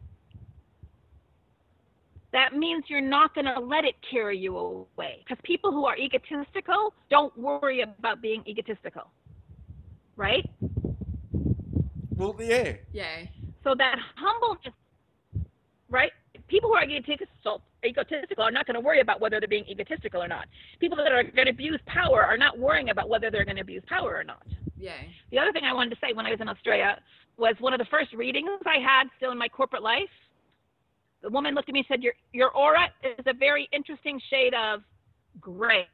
that means you're not going to let it carry you away. Because people who are egotistical don't worry about being egotistical, right? Well, yeah. Yeah. So that humbleness, right? People who are egotistical are not going to worry about whether they're being egotistical or not. People that are going to abuse power are not worrying about whether they're going to abuse power or not. Yeah. The other thing I wanted to say when I was in Australia was one of the first readings I had still in my corporate life. The woman looked at me and said, your aura is a very interesting shade of gray.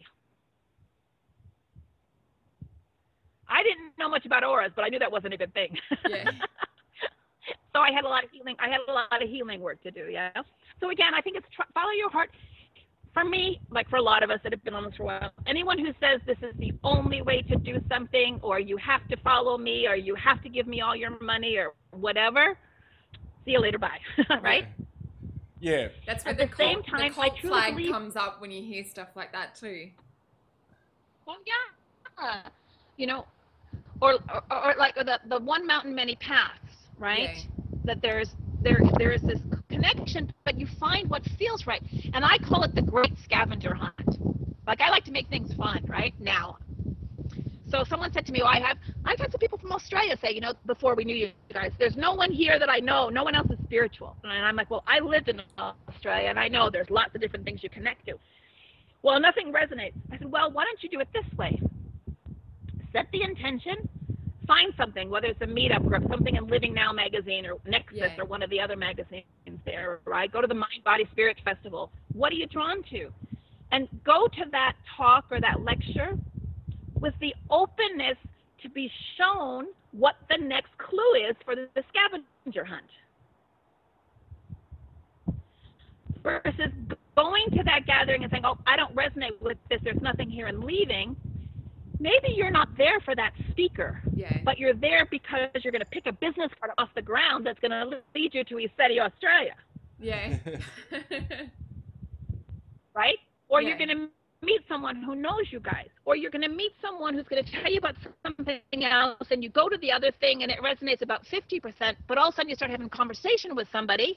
I didn't know much about auras, but I knew that wasn't a good thing. Yeah. So I had a lot of healing. I had a lot of healing work to do. Yeah. So again, I think it's follow your heart. For me, like for a lot of us that have been on this for a while, anyone who says this is the only way to do something, or you have to follow me, or you have to give me all your money, or whatever, see you later, bye. Right? Yeah. That's where At the the same time, the cult I truly flag believe comes up when you hear stuff like that too. Well, yeah, or like the one mountain, many paths, right? Yeah. That there is this connection, but you find what feels right, and I call it the great scavenger hunt. Like I like to make things fun, right? Now, so someone said to me, "Well, I've had some people from Australia say, before we knew you guys, there's no one here that I know, no one else is spiritual." And I'm like, "Well, I lived in Australia, and I know there's lots of different things you connect to." Well, nothing resonates. I said, "Well, why don't you do it this way? Set the intention, find something, whether it's a meetup group, something in Living Now magazine or Nexus or one of the other magazines there, right? Go to the Mind, Body, Spirit Festival. What are you drawn to? And go to that talk or that lecture with the openness to be shown what the next clue is for the scavenger hunt. Versus going to that gathering and saying, "Oh, I don't resonate with this, there's nothing here," and leaving. Maybe you're not there for that speaker, but you're there because you're going to pick a business card off the ground that's going to lead you to ESETI, Australia. Yeah. Right? Or you're going to meet someone who knows you guys. Or you're going to meet someone who's going to tell you about something else, and you go to the other thing and it resonates about 50%, but all of a sudden you start having a conversation with somebody.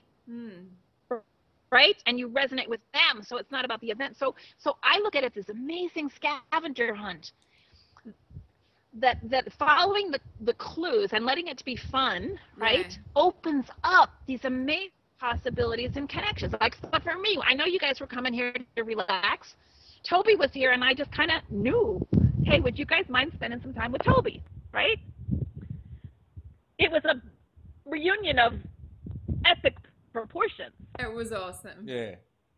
Right? And you resonate with them, so it's not about the event. So I look at it as this amazing scavenger hunt. That following the clues and letting it to be fun, right, opens up these amazing possibilities and connections. Like for me, I know you guys were coming here to relax. Toby was here, and I just kind of knew, hey, would you guys mind spending some time with Toby, right? It was a reunion of epic proportions. It was awesome. Yeah.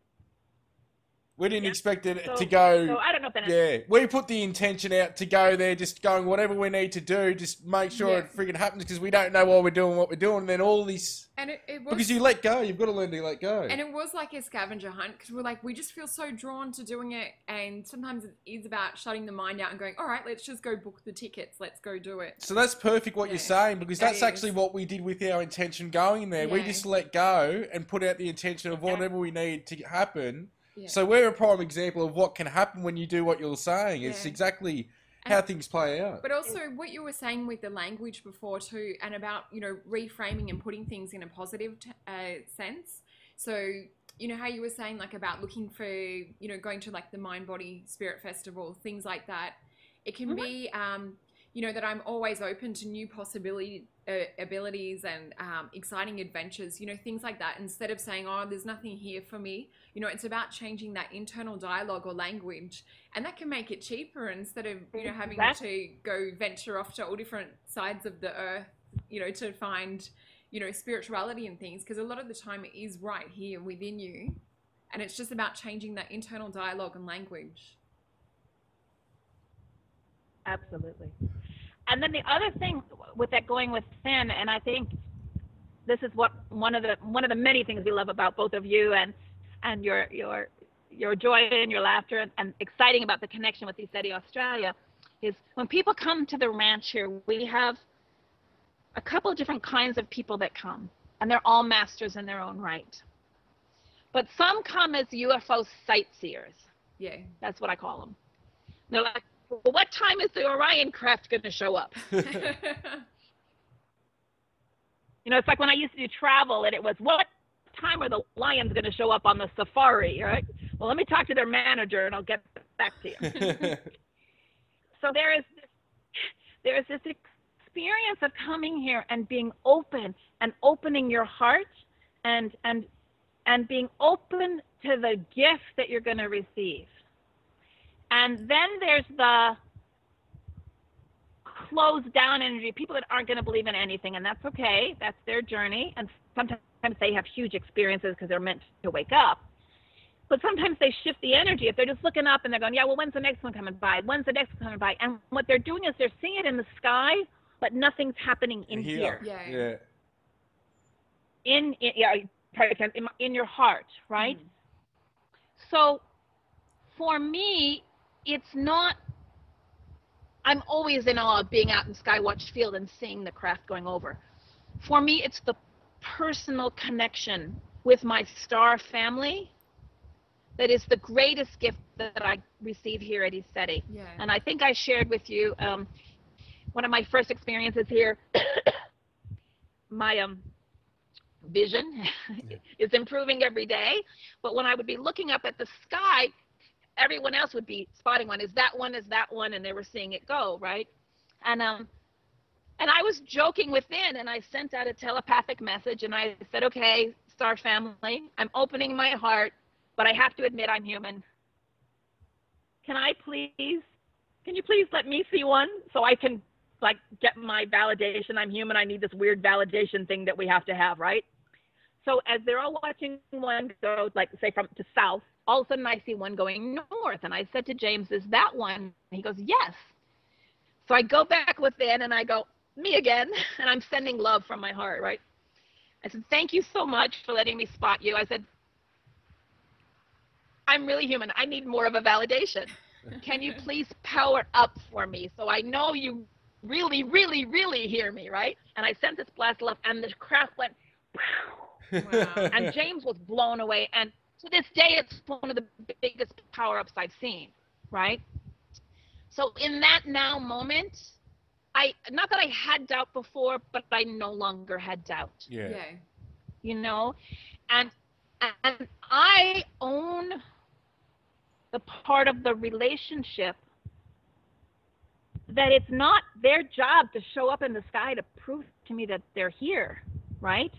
We didn't expect it to go. So I don't know if that. Yeah, we put the intention out to go there, just going whatever we need to do, just make sure it freaking happens, because we don't know why we're doing what we're doing, and then all this. And it was, because you let go, you've got to learn to let go. And it was like a scavenger hunt, because we just feel so drawn to doing it, and sometimes it is about shutting the mind out and going, all right, let's just go book the tickets, let's go do it. So that's perfect what you're saying, because that's actually what we did with our intention going there. We just let go and put out the intention of whatever we need to happen. Yeah. So we're a prime example of what can happen when you do what you're saying. It's exactly how things play out. But also what you were saying with the language before too, and about, reframing and putting things in a positive sense. So, how you were saying about looking for, going to the Mind, Body, Spirit Festival, things like that. It can be, that I'm always open to new abilities and exciting adventures, things like that. Instead of saying, oh, there's nothing here for me, it's about changing that internal dialogue or language, and that can make it cheaper instead of, having to go venture off to all different sides of the earth, to find, spirituality and things, because a lot of the time it is right here within you, and it's just about changing that internal dialogue and language. Absolutely. And then the other thing with that going within, and I think this is what one of the many things we love about both of you, and your joy and your laughter, and exciting about the connection with ECETI Australia, is when people come to the ranch here, we have a couple of different kinds of people that come, and they're all masters in their own right. But some come as UFO sightseers. Yeah. That's what I call them. They're like, well, what time is the Orion craft going to show up? You know, it's like when I used to do travel, and it was, what time are the lions going to show up on the safari, right? Well, let me talk to their manager, and I'll get back to you. So there is this experience of coming here and being open and opening your heart and being open to the gift that you're going to receive. And then there's the closed down energy, people that aren't going to believe in anything, and that's okay. That's their journey. And sometimes they have huge experiences because they're meant to wake up. But sometimes they shift the energy. If they're just looking up and they're going, yeah, well, when's the next one coming by? When's the next one coming by? And what they're doing is they're seeing it in the sky, but nothing's happening in here. Yeah. In your heart, right? Mm. So for me, it's not, I'm always in awe of being out in Skywatch Field and seeing the craft going over. For me, it's the personal connection with my star family that is the greatest gift that I receive here at ECETI. Yeah. And I think I shared with you one of my first experiences here. My vision is improving every day, but when I would be looking up at the sky, everyone else would be spotting one. Is that one? Is that one? And they were seeing it go, right? And I was joking within, and I sent out a telepathic message, and I said, okay, star family, I'm opening my heart, but I have to admit I'm human. Can you please let me see one so I can like get my validation? I'm human. I need this weird validation thing that we have to have, right? So as they're all watching one go, like say from to south, all of a sudden I see one going north, and I said to James, is that one? And he goes, yes. So I go back within and I go, me again, and I'm sending love from my heart, right? I said, thank you so much for letting me spot you. I said, I'm really human. I need more of a validation. Can you please power up for me so I know you really, really, really hear me, right? And I sent this blast of love, and the craft went, wow. And James was blown away. And to this day, it's one of the biggest power-ups I've seen, right? So in that now moment, not that I had doubt before, but I no longer had doubt. Yeah. You know? And I own the part of the relationship that it's not their job to show up in the sky to prove to me that they're here, right?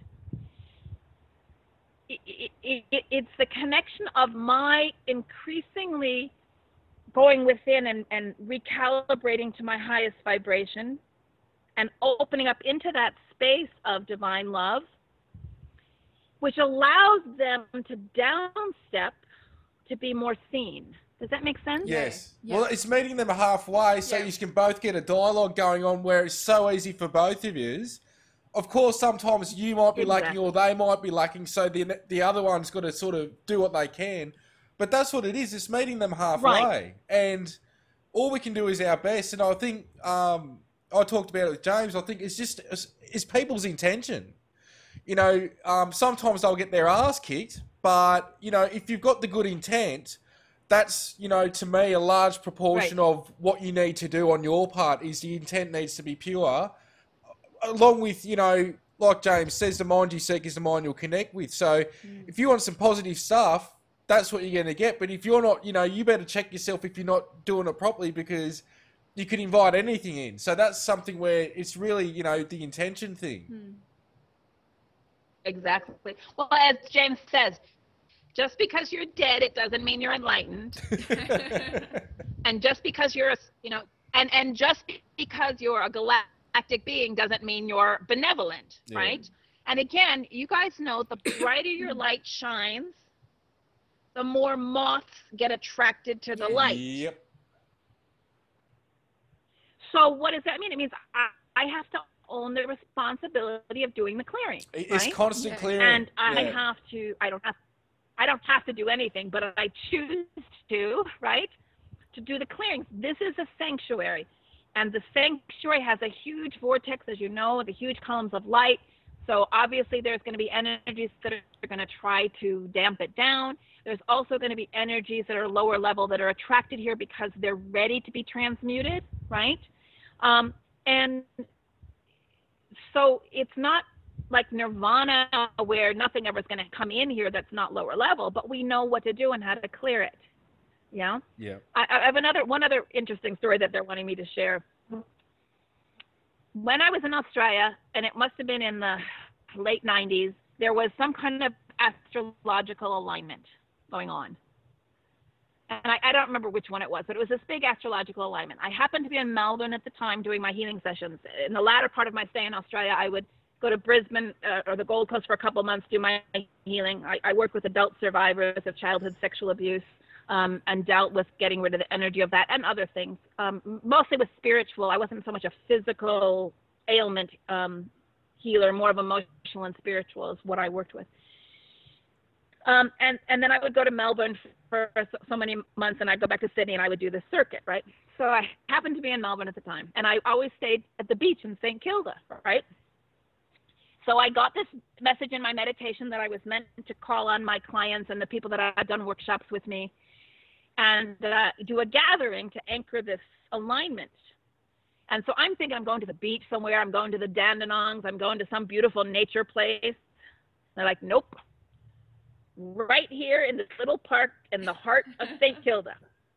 It's the connection of my increasingly going within and recalibrating to my highest vibration and opening up into that space of divine love, which allows them to downstep to be more seen. Does that make sense? Yes. Yeah. Well, it's meeting them halfway so you can both get a dialogue going on where it's so easy for both of you. Of course, sometimes you might be lacking or they might be lacking, so the other one's got to sort of do what they can. But that's what it is. It's meeting them halfway. Right. And all we can do is our best. And I think, I talked about it with James, I think it's people's intention. You know, sometimes they'll get their ass kicked, but, you know, if you've got the good intent, that's, you know, to me, a large proportion of what you need to do on your part is the intent needs to be pure, along with, you know, like James says, the mind you seek is the mind you'll connect with. So if you want some positive stuff, that's what you're going to get. But if you're not, you know, you better check yourself if you're not doing it properly, because you can invite anything in. So that's something where it's really, you know, the intention thing. Exactly. Well, as James says, just because you're dead, it doesn't mean you're enlightened. And just because you're, you know, and just because you're a galactic being doesn't mean you're benevolent, right? And again, you guys know the brighter your light shines, the more moths get attracted to the light. Yep. So what does that mean? It means I have to own the responsibility of doing the clearing. It's right? constant clearing. And I don't have to do anything, but I choose to, right? To do the clearings. This is a sanctuary. And the sanctuary has a huge vortex, as you know, the huge columns of light. So obviously there's going to be energies that are going to try to damp it down. There's also going to be energies that are lower level that are attracted here because they're ready to be transmuted, right? And so it's not like nirvana where nothing ever is going to come in here that's not lower level, but we know what to do and how to clear it. Yeah? Yeah. I have one other interesting story that they're wanting me to share. When I was in Australia, and it must have been in the late 90s, there was some kind of astrological alignment going on. And I don't remember which one it was, but it was this big astrological alignment. I happened to be in Melbourne at the time doing my healing sessions. In the latter part of my stay in Australia, I would go to Brisbane or the Gold Coast for a couple of months, do my healing. I worked with adult survivors of childhood sexual abuse and dealt with getting rid of the energy of that and other things, mostly with spiritual. I wasn't so much a physical ailment healer, more of emotional and spiritual is what I worked with. And then I would go to Melbourne for so many months, and I'd go back to Sydney, and I would do this circuit, right? So I happened to be in Melbourne at the time, and I always stayed at the beach in St. Kilda, right? So I got this message in my meditation that I was meant to call on my clients and the people that had done workshops with me and do a gathering to anchor this alignment. And so I'm thinking I'm going to the beach somewhere, I'm going to the Dandenongs, I'm going to some beautiful nature place. They're like, nope. Right here in this little park in the heart of St. Kilda.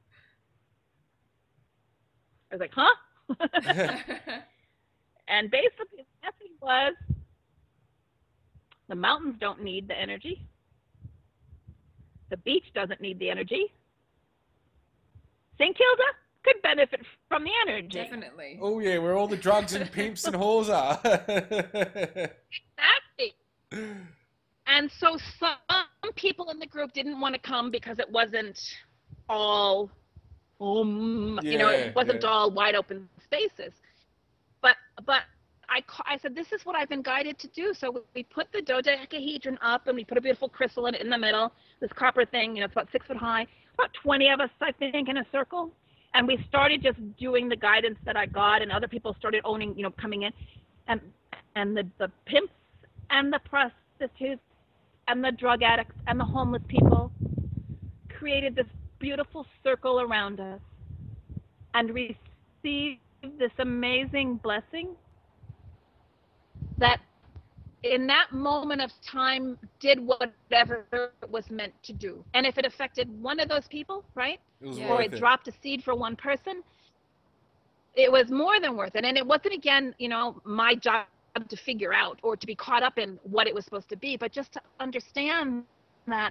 I was like, huh? And basically the message was, the mountains don't need the energy. The beach doesn't need the energy. St. Kilda could benefit from the energy. Definitely. Oh yeah, where all the drugs and pimps and whores are. Exactly. And so some people in the group didn't want to come because it wasn't all, it wasn't all wide open spaces. But I said, this is what I've been guided to do. So we put the dodecahedron up, and we put a beautiful crystal in the middle, this copper thing, it's about 6 foot high, about 20 of us, I think, in a circle. And we started just doing the guidance that I got, and other people started owning, coming in. And the pimps and the prostitutes and the drug addicts and the homeless people created this beautiful circle around us and received this amazing blessing that in that moment of time did whatever it was meant to do. And if it affected one of those people, right? Or it dropped a seed for one person, it was more than worth it. And it wasn't, again, my job to figure out or to be caught up in what it was supposed to be, but just to understand that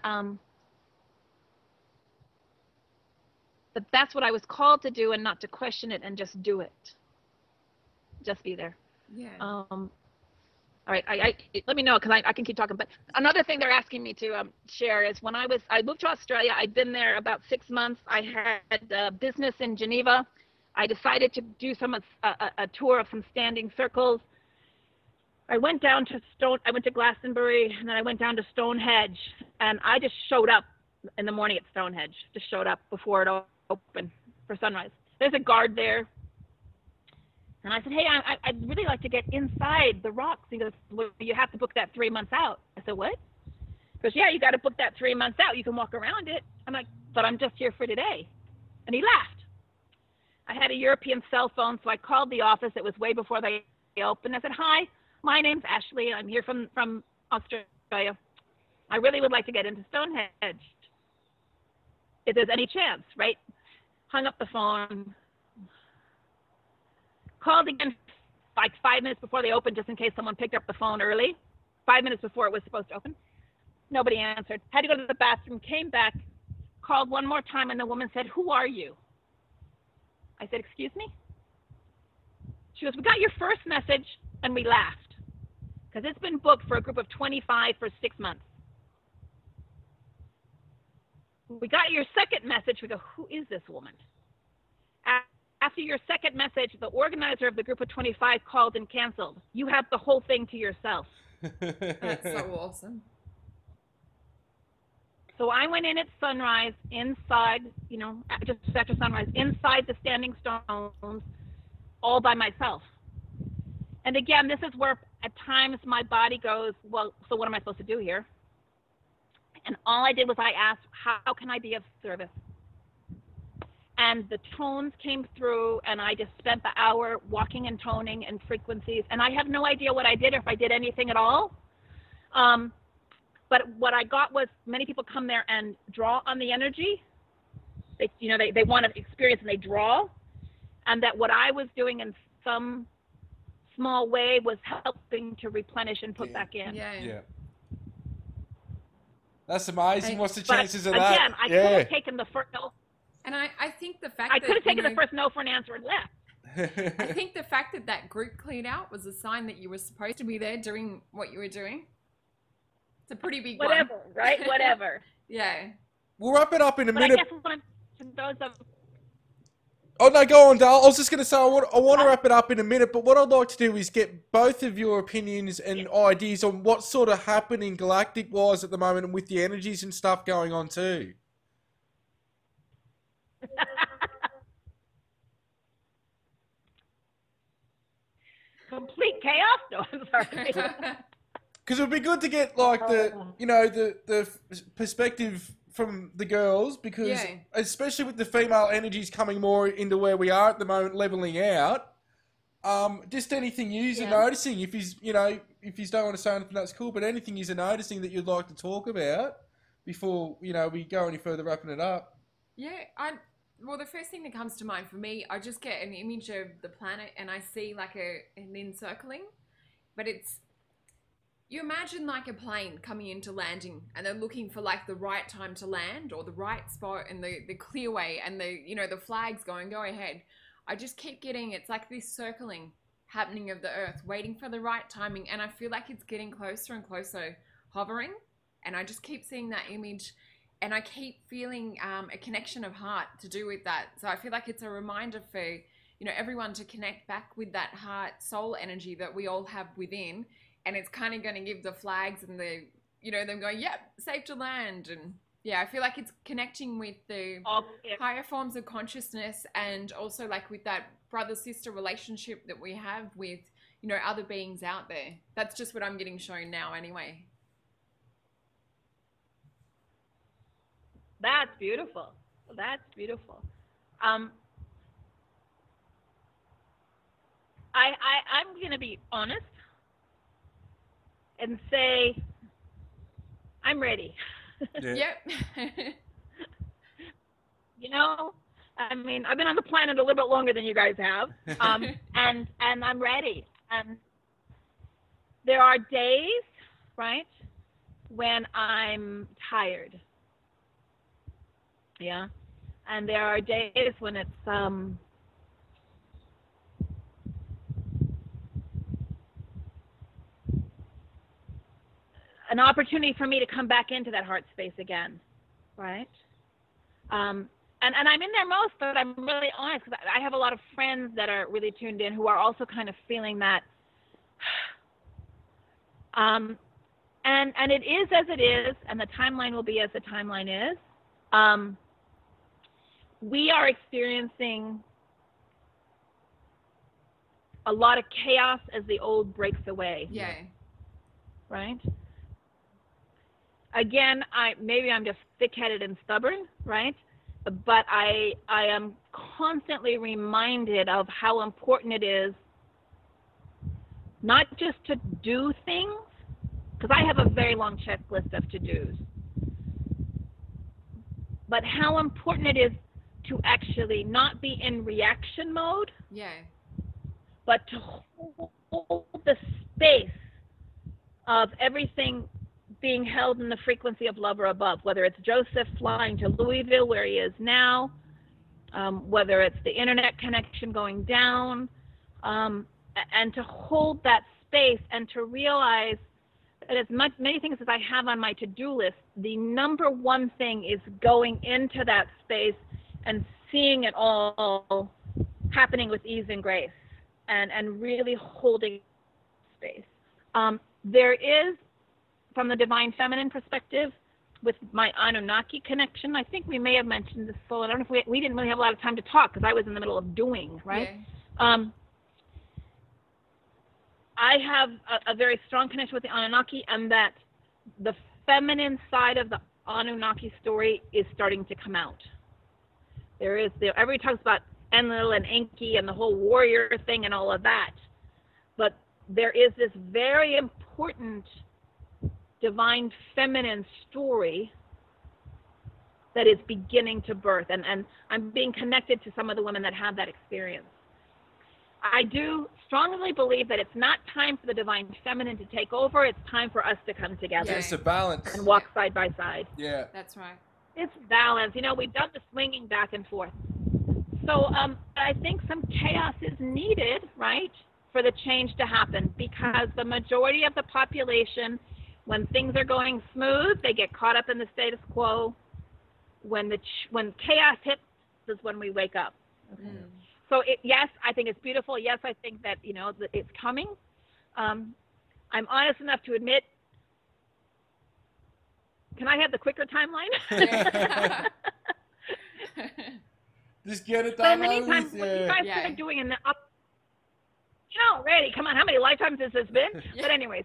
that's what I was called to do, and not to question it and just do it. Just be there. Yeah. All right. I let me know, because I can keep talking. But another thing they're asking me to share is when I moved to Australia. I'd been there about 6 months. I had business in Geneva. I decided to do a tour of some standing circles. I went down to I went to Glastonbury, and then I went down to Stonehenge, and I just showed up in the morning at Stonehenge. Just showed up before it opened for sunrise. There's a guard there. And I said, hey, I'd really like to get inside the rocks. He goes, well, you have to book that 3 months out. I said, what? He goes, yeah, you got to book that 3 months out. You can walk around it. I'm like, but I'm just here for today. And he laughed. I had a European cell phone, so I called the office. It was way before they opened. I said, hi, my name's Ashley. I'm here from Australia. I really would like to get into Stonehenge. If there's any chance, right? Hung up the phone. Called again like 5 minutes before they opened, just in case someone picked up the phone early. 5 minutes before it was supposed to open. Nobody answered. Had to go to the bathroom, came back, called one more time, and the woman said, who are you? I said, excuse me? She goes, we got your first message, and we laughed. Because it's been booked for a group of 25 for 6 months. We got your second message. We go, who is this woman? after your second message, the organizer of the group of 25 called and canceled. You have the whole thing to yourself. That's so awesome. So I went in at sunrise, inside, you know, just after sunrise, inside the standing stones, all by myself. And again, this is where at times my body goes, well, so what am I supposed to do here? And all I did was I asked, how can I be of service? And the tones came through, and I just spent the hour walking and toning and frequencies. And I have no idea what I did or if I did anything at all. But what I got was many people come there and draw on the energy. They want to experience and they draw. And that what I was doing in some small way was helping to replenish and put back in. Yeah. That's amazing. What's the chances of that? Again, I could have taken the first no. And I think the fact I could have taken the first no for an answer and left. I think the fact that group cleared out was a sign that you were supposed to be there doing what you were doing. It's a pretty big Whatever, one. right? Whatever. Yeah. We'll wrap it up in a minute. I guess what I'm those of Oh, no, go on, Dale. I was just going to say, I want to wrap it up in a minute, but what I'd like to do is get both of your opinions and ideas on what's sort of happening galactic-wise at the moment and with the energies and stuff going on too. complete chaos? No, I'm sorry. Because it would be good to get like the perspective from the girls, because especially with the female energies coming more into where we are at the moment, leveling out. Just anything you're noticing. If you don't want to say anything, that's cool. But anything you're noticing that you'd like to talk about before we go any further, wrapping it up. Yeah, well, the first thing that comes to mind for me, I just get an image of the planet and I see like an encircling, but you imagine like a plane coming into landing and they're looking for like the right time to land or the right spot and the clear way and the flags going, go ahead. I just keep getting, it's like this circling happening of the earth, waiting for the right timing. And I feel like it's getting closer and closer, hovering. And I just keep seeing that image and I keep feeling a connection of heart to do with that. So I feel like it's a reminder for, everyone to connect back with that heart, soul energy that we all have within. And it's kind of going to give the flags and them going, yep, safe to land. And yeah, I feel like it's connecting with the higher forms of consciousness and also like with that brother-sister relationship that we have with, other beings out there. That's just what I'm getting shown now anyway. That's beautiful. That's beautiful. I'm going to be honest and say I'm ready. Yeah. Yep. I've been on the planet a little bit longer than you guys have, and I'm ready. There are days, right, when I'm tired. Yeah, and there are days when it's an opportunity for me to come back into that heart space again, right? And I'm in there most, but I'm really honest because I have a lot of friends that are really tuned in who are also kind of feeling that. And it is as it is, and the timeline will be as the timeline is. We are experiencing a lot of chaos as the old breaks away. Yeah. Right? Again, maybe I'm just thick-headed and stubborn, right? But I am constantly reminded of how important it is not just to do things, because I have a very long checklist of to-dos, but how important it is to actually not be in reaction mode, but to hold the space of everything being held in the frequency of love or above, whether it's Joseph flying to Louisville where he is now, whether it's the internet connection going down, and to hold that space and to realize that as many things as I have on my to-do list, the number one thing is going into that space and seeing it all happening with ease and grace, and really holding space. There is, from the divine feminine perspective, with my Anunnaki connection, I think we may have mentioned this, so I don't know if we didn't really have a lot of time to talk because I was in the middle of doing, right? Yeah. I have a very strong connection with the Anunnaki, and that the feminine side of the Anunnaki story is starting to come out. Everybody talks about Enlil and Enki and the whole warrior thing and all of that, but there is this very important divine feminine story that is beginning to birth, and I'm being connected to some of the women that have that experience. I do strongly believe that it's not time for the divine feminine to take over. It's time for us to come together. Yeah, it's a balance. And walk side by side. Yeah. That's right. It's balance. We've done the swinging back and forth. So I think some chaos is needed, right, for the change to happen, because the majority of the population, when things are going smooth, they get caught up in the status quo. When chaos hits is when we wake up. Okay. Mm. So yes, I think it's beautiful. Yes, I think that it's coming. I'm honest enough to admit. Can I have the quicker timeline? Just get it done. So many times what you guys are doing in the up. Already, come on, how many lifetimes has this been? Yeah. But anyways,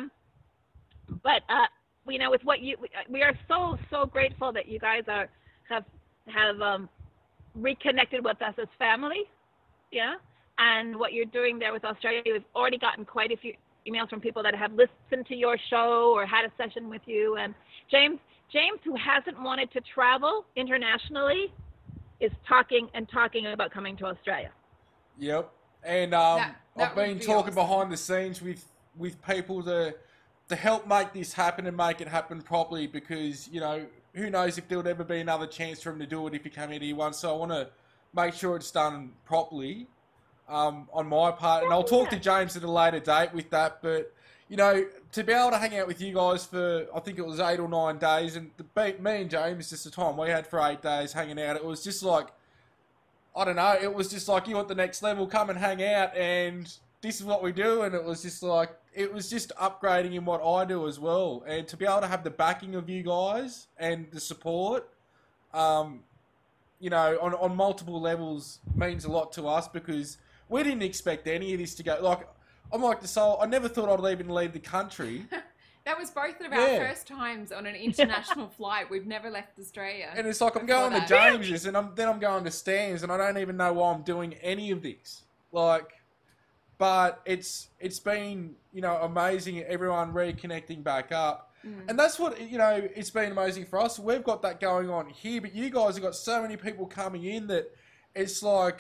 with what we are so grateful that you guys have reconnected with us as family, and what you're doing there with Australia. We've already gotten quite a few emails from people that have listened to your show or had a session with you. And James, who hasn't wanted to travel internationally, is talking about coming to Australia. Yep, and I've been talking behind the scenes with people to help make this happen and make it happen properly, because who knows if there would ever be another chance for him to do it if he came here once. So I want to make sure it's done properly on my part. And I'll talk to James at a later date with that. But, to be able to hang out with you guys for, I think it was 8 or 9 days, and me and James, just the time we had for 8 days hanging out, it was just like, I don't know, it was just like, you want the next level, come and hang out, and this is what we do. And it was just like, it was just upgrading in what I do as well. And to be able to have the backing of you guys and the support, on multiple levels means a lot to us, because we didn't expect any of this to go. Like, I'm like the soul, I never thought I'd even leave the country. That was both of our first times on an international flight. We've never left Australia. And it's like, I'm going to James's, and then I'm going to Stan's, and I don't even know why I'm doing any of this. But it's been, amazing, everyone reconnecting back up. Mm. And that's what, it's been amazing for us. We've got that going on here, but you guys have got so many people coming in that it's like,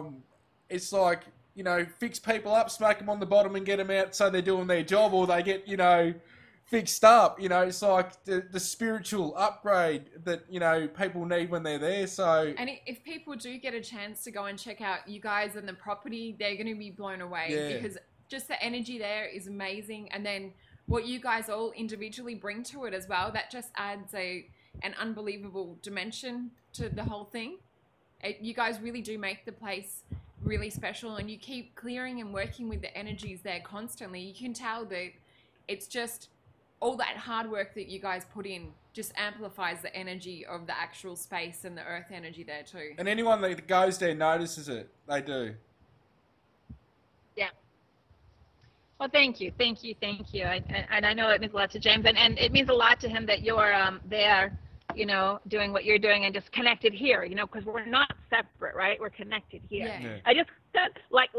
fix people up, smack them on the bottom and get them out so they're doing their job, or they get, fixed up. It's like the spiritual upgrade that, people need when they're there. So, and if people do get a chance to go and check out you guys and the property, they're going to be blown away, because just the energy there is amazing. And then what you guys all individually bring to it as well, that just adds an unbelievable dimension to the whole thing. You guys really do make the place really special, and you keep clearing and working with the energies there constantly. You can tell that it's just all that hard work that you guys put in just amplifies the energy of the actual space and the earth energy there too. And anyone that goes there notices it. They do. Yeah. Well, thank you. And I know it means a lot to James, and it means a lot to him that you're there, doing what you're doing and just connected here, because we're not separate, right? We're connected here. Yeah. I just said, like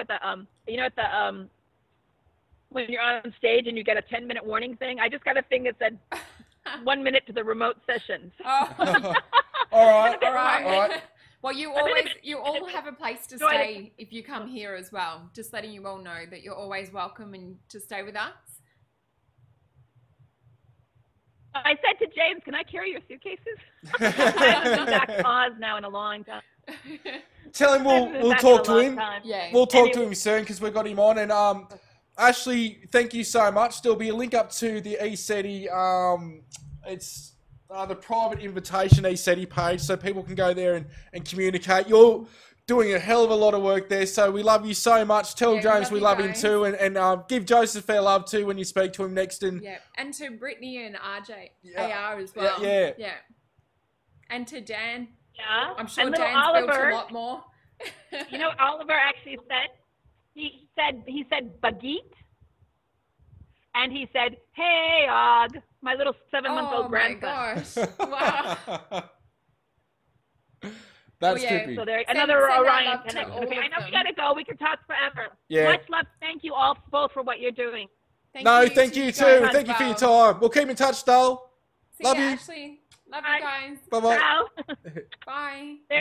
when you're on stage and you get a 10-minute warning thing, I just got a thing that said 1 minute to the remote sessions. Oh. All right. Well, you all have a place to stay if you come here as well. Just letting you all know that you're always welcome and to stay with us. I said to James, can I carry your suitcases? I haven't been back to Oz now in a long time. Tell him we'll talk to him. Yeah. We'll talk to him soon, because we've got him on. And Ashley, thank you so much. There'll be a link up to the ECETI. It's the private invitation ECETI page, so people can go there and communicate. You're doing a hell of a lot of work there. So we love you so much. Tell James we love him too, and give Joseph fair love too when you speak to him next. And to Brittany and RJ AR as well. Yeah. And to Dan. Yeah. I'm sure and Dan's Oliver, built a lot more. You know, Oliver actually said he said baguette, and he said, "Hey, Og," my little 7-month-old grandson. Oh my gosh! Wow. That's trippy. So there, another Orion connection. Okay, I know we gotta go. We can talk forever. Yeah. Much love. Thank you all both for what you're doing. Thank you too. Thank you for your time. We'll keep in touch, Dole. Love you. Ashley. Love you guys. Bye-bye. Bye.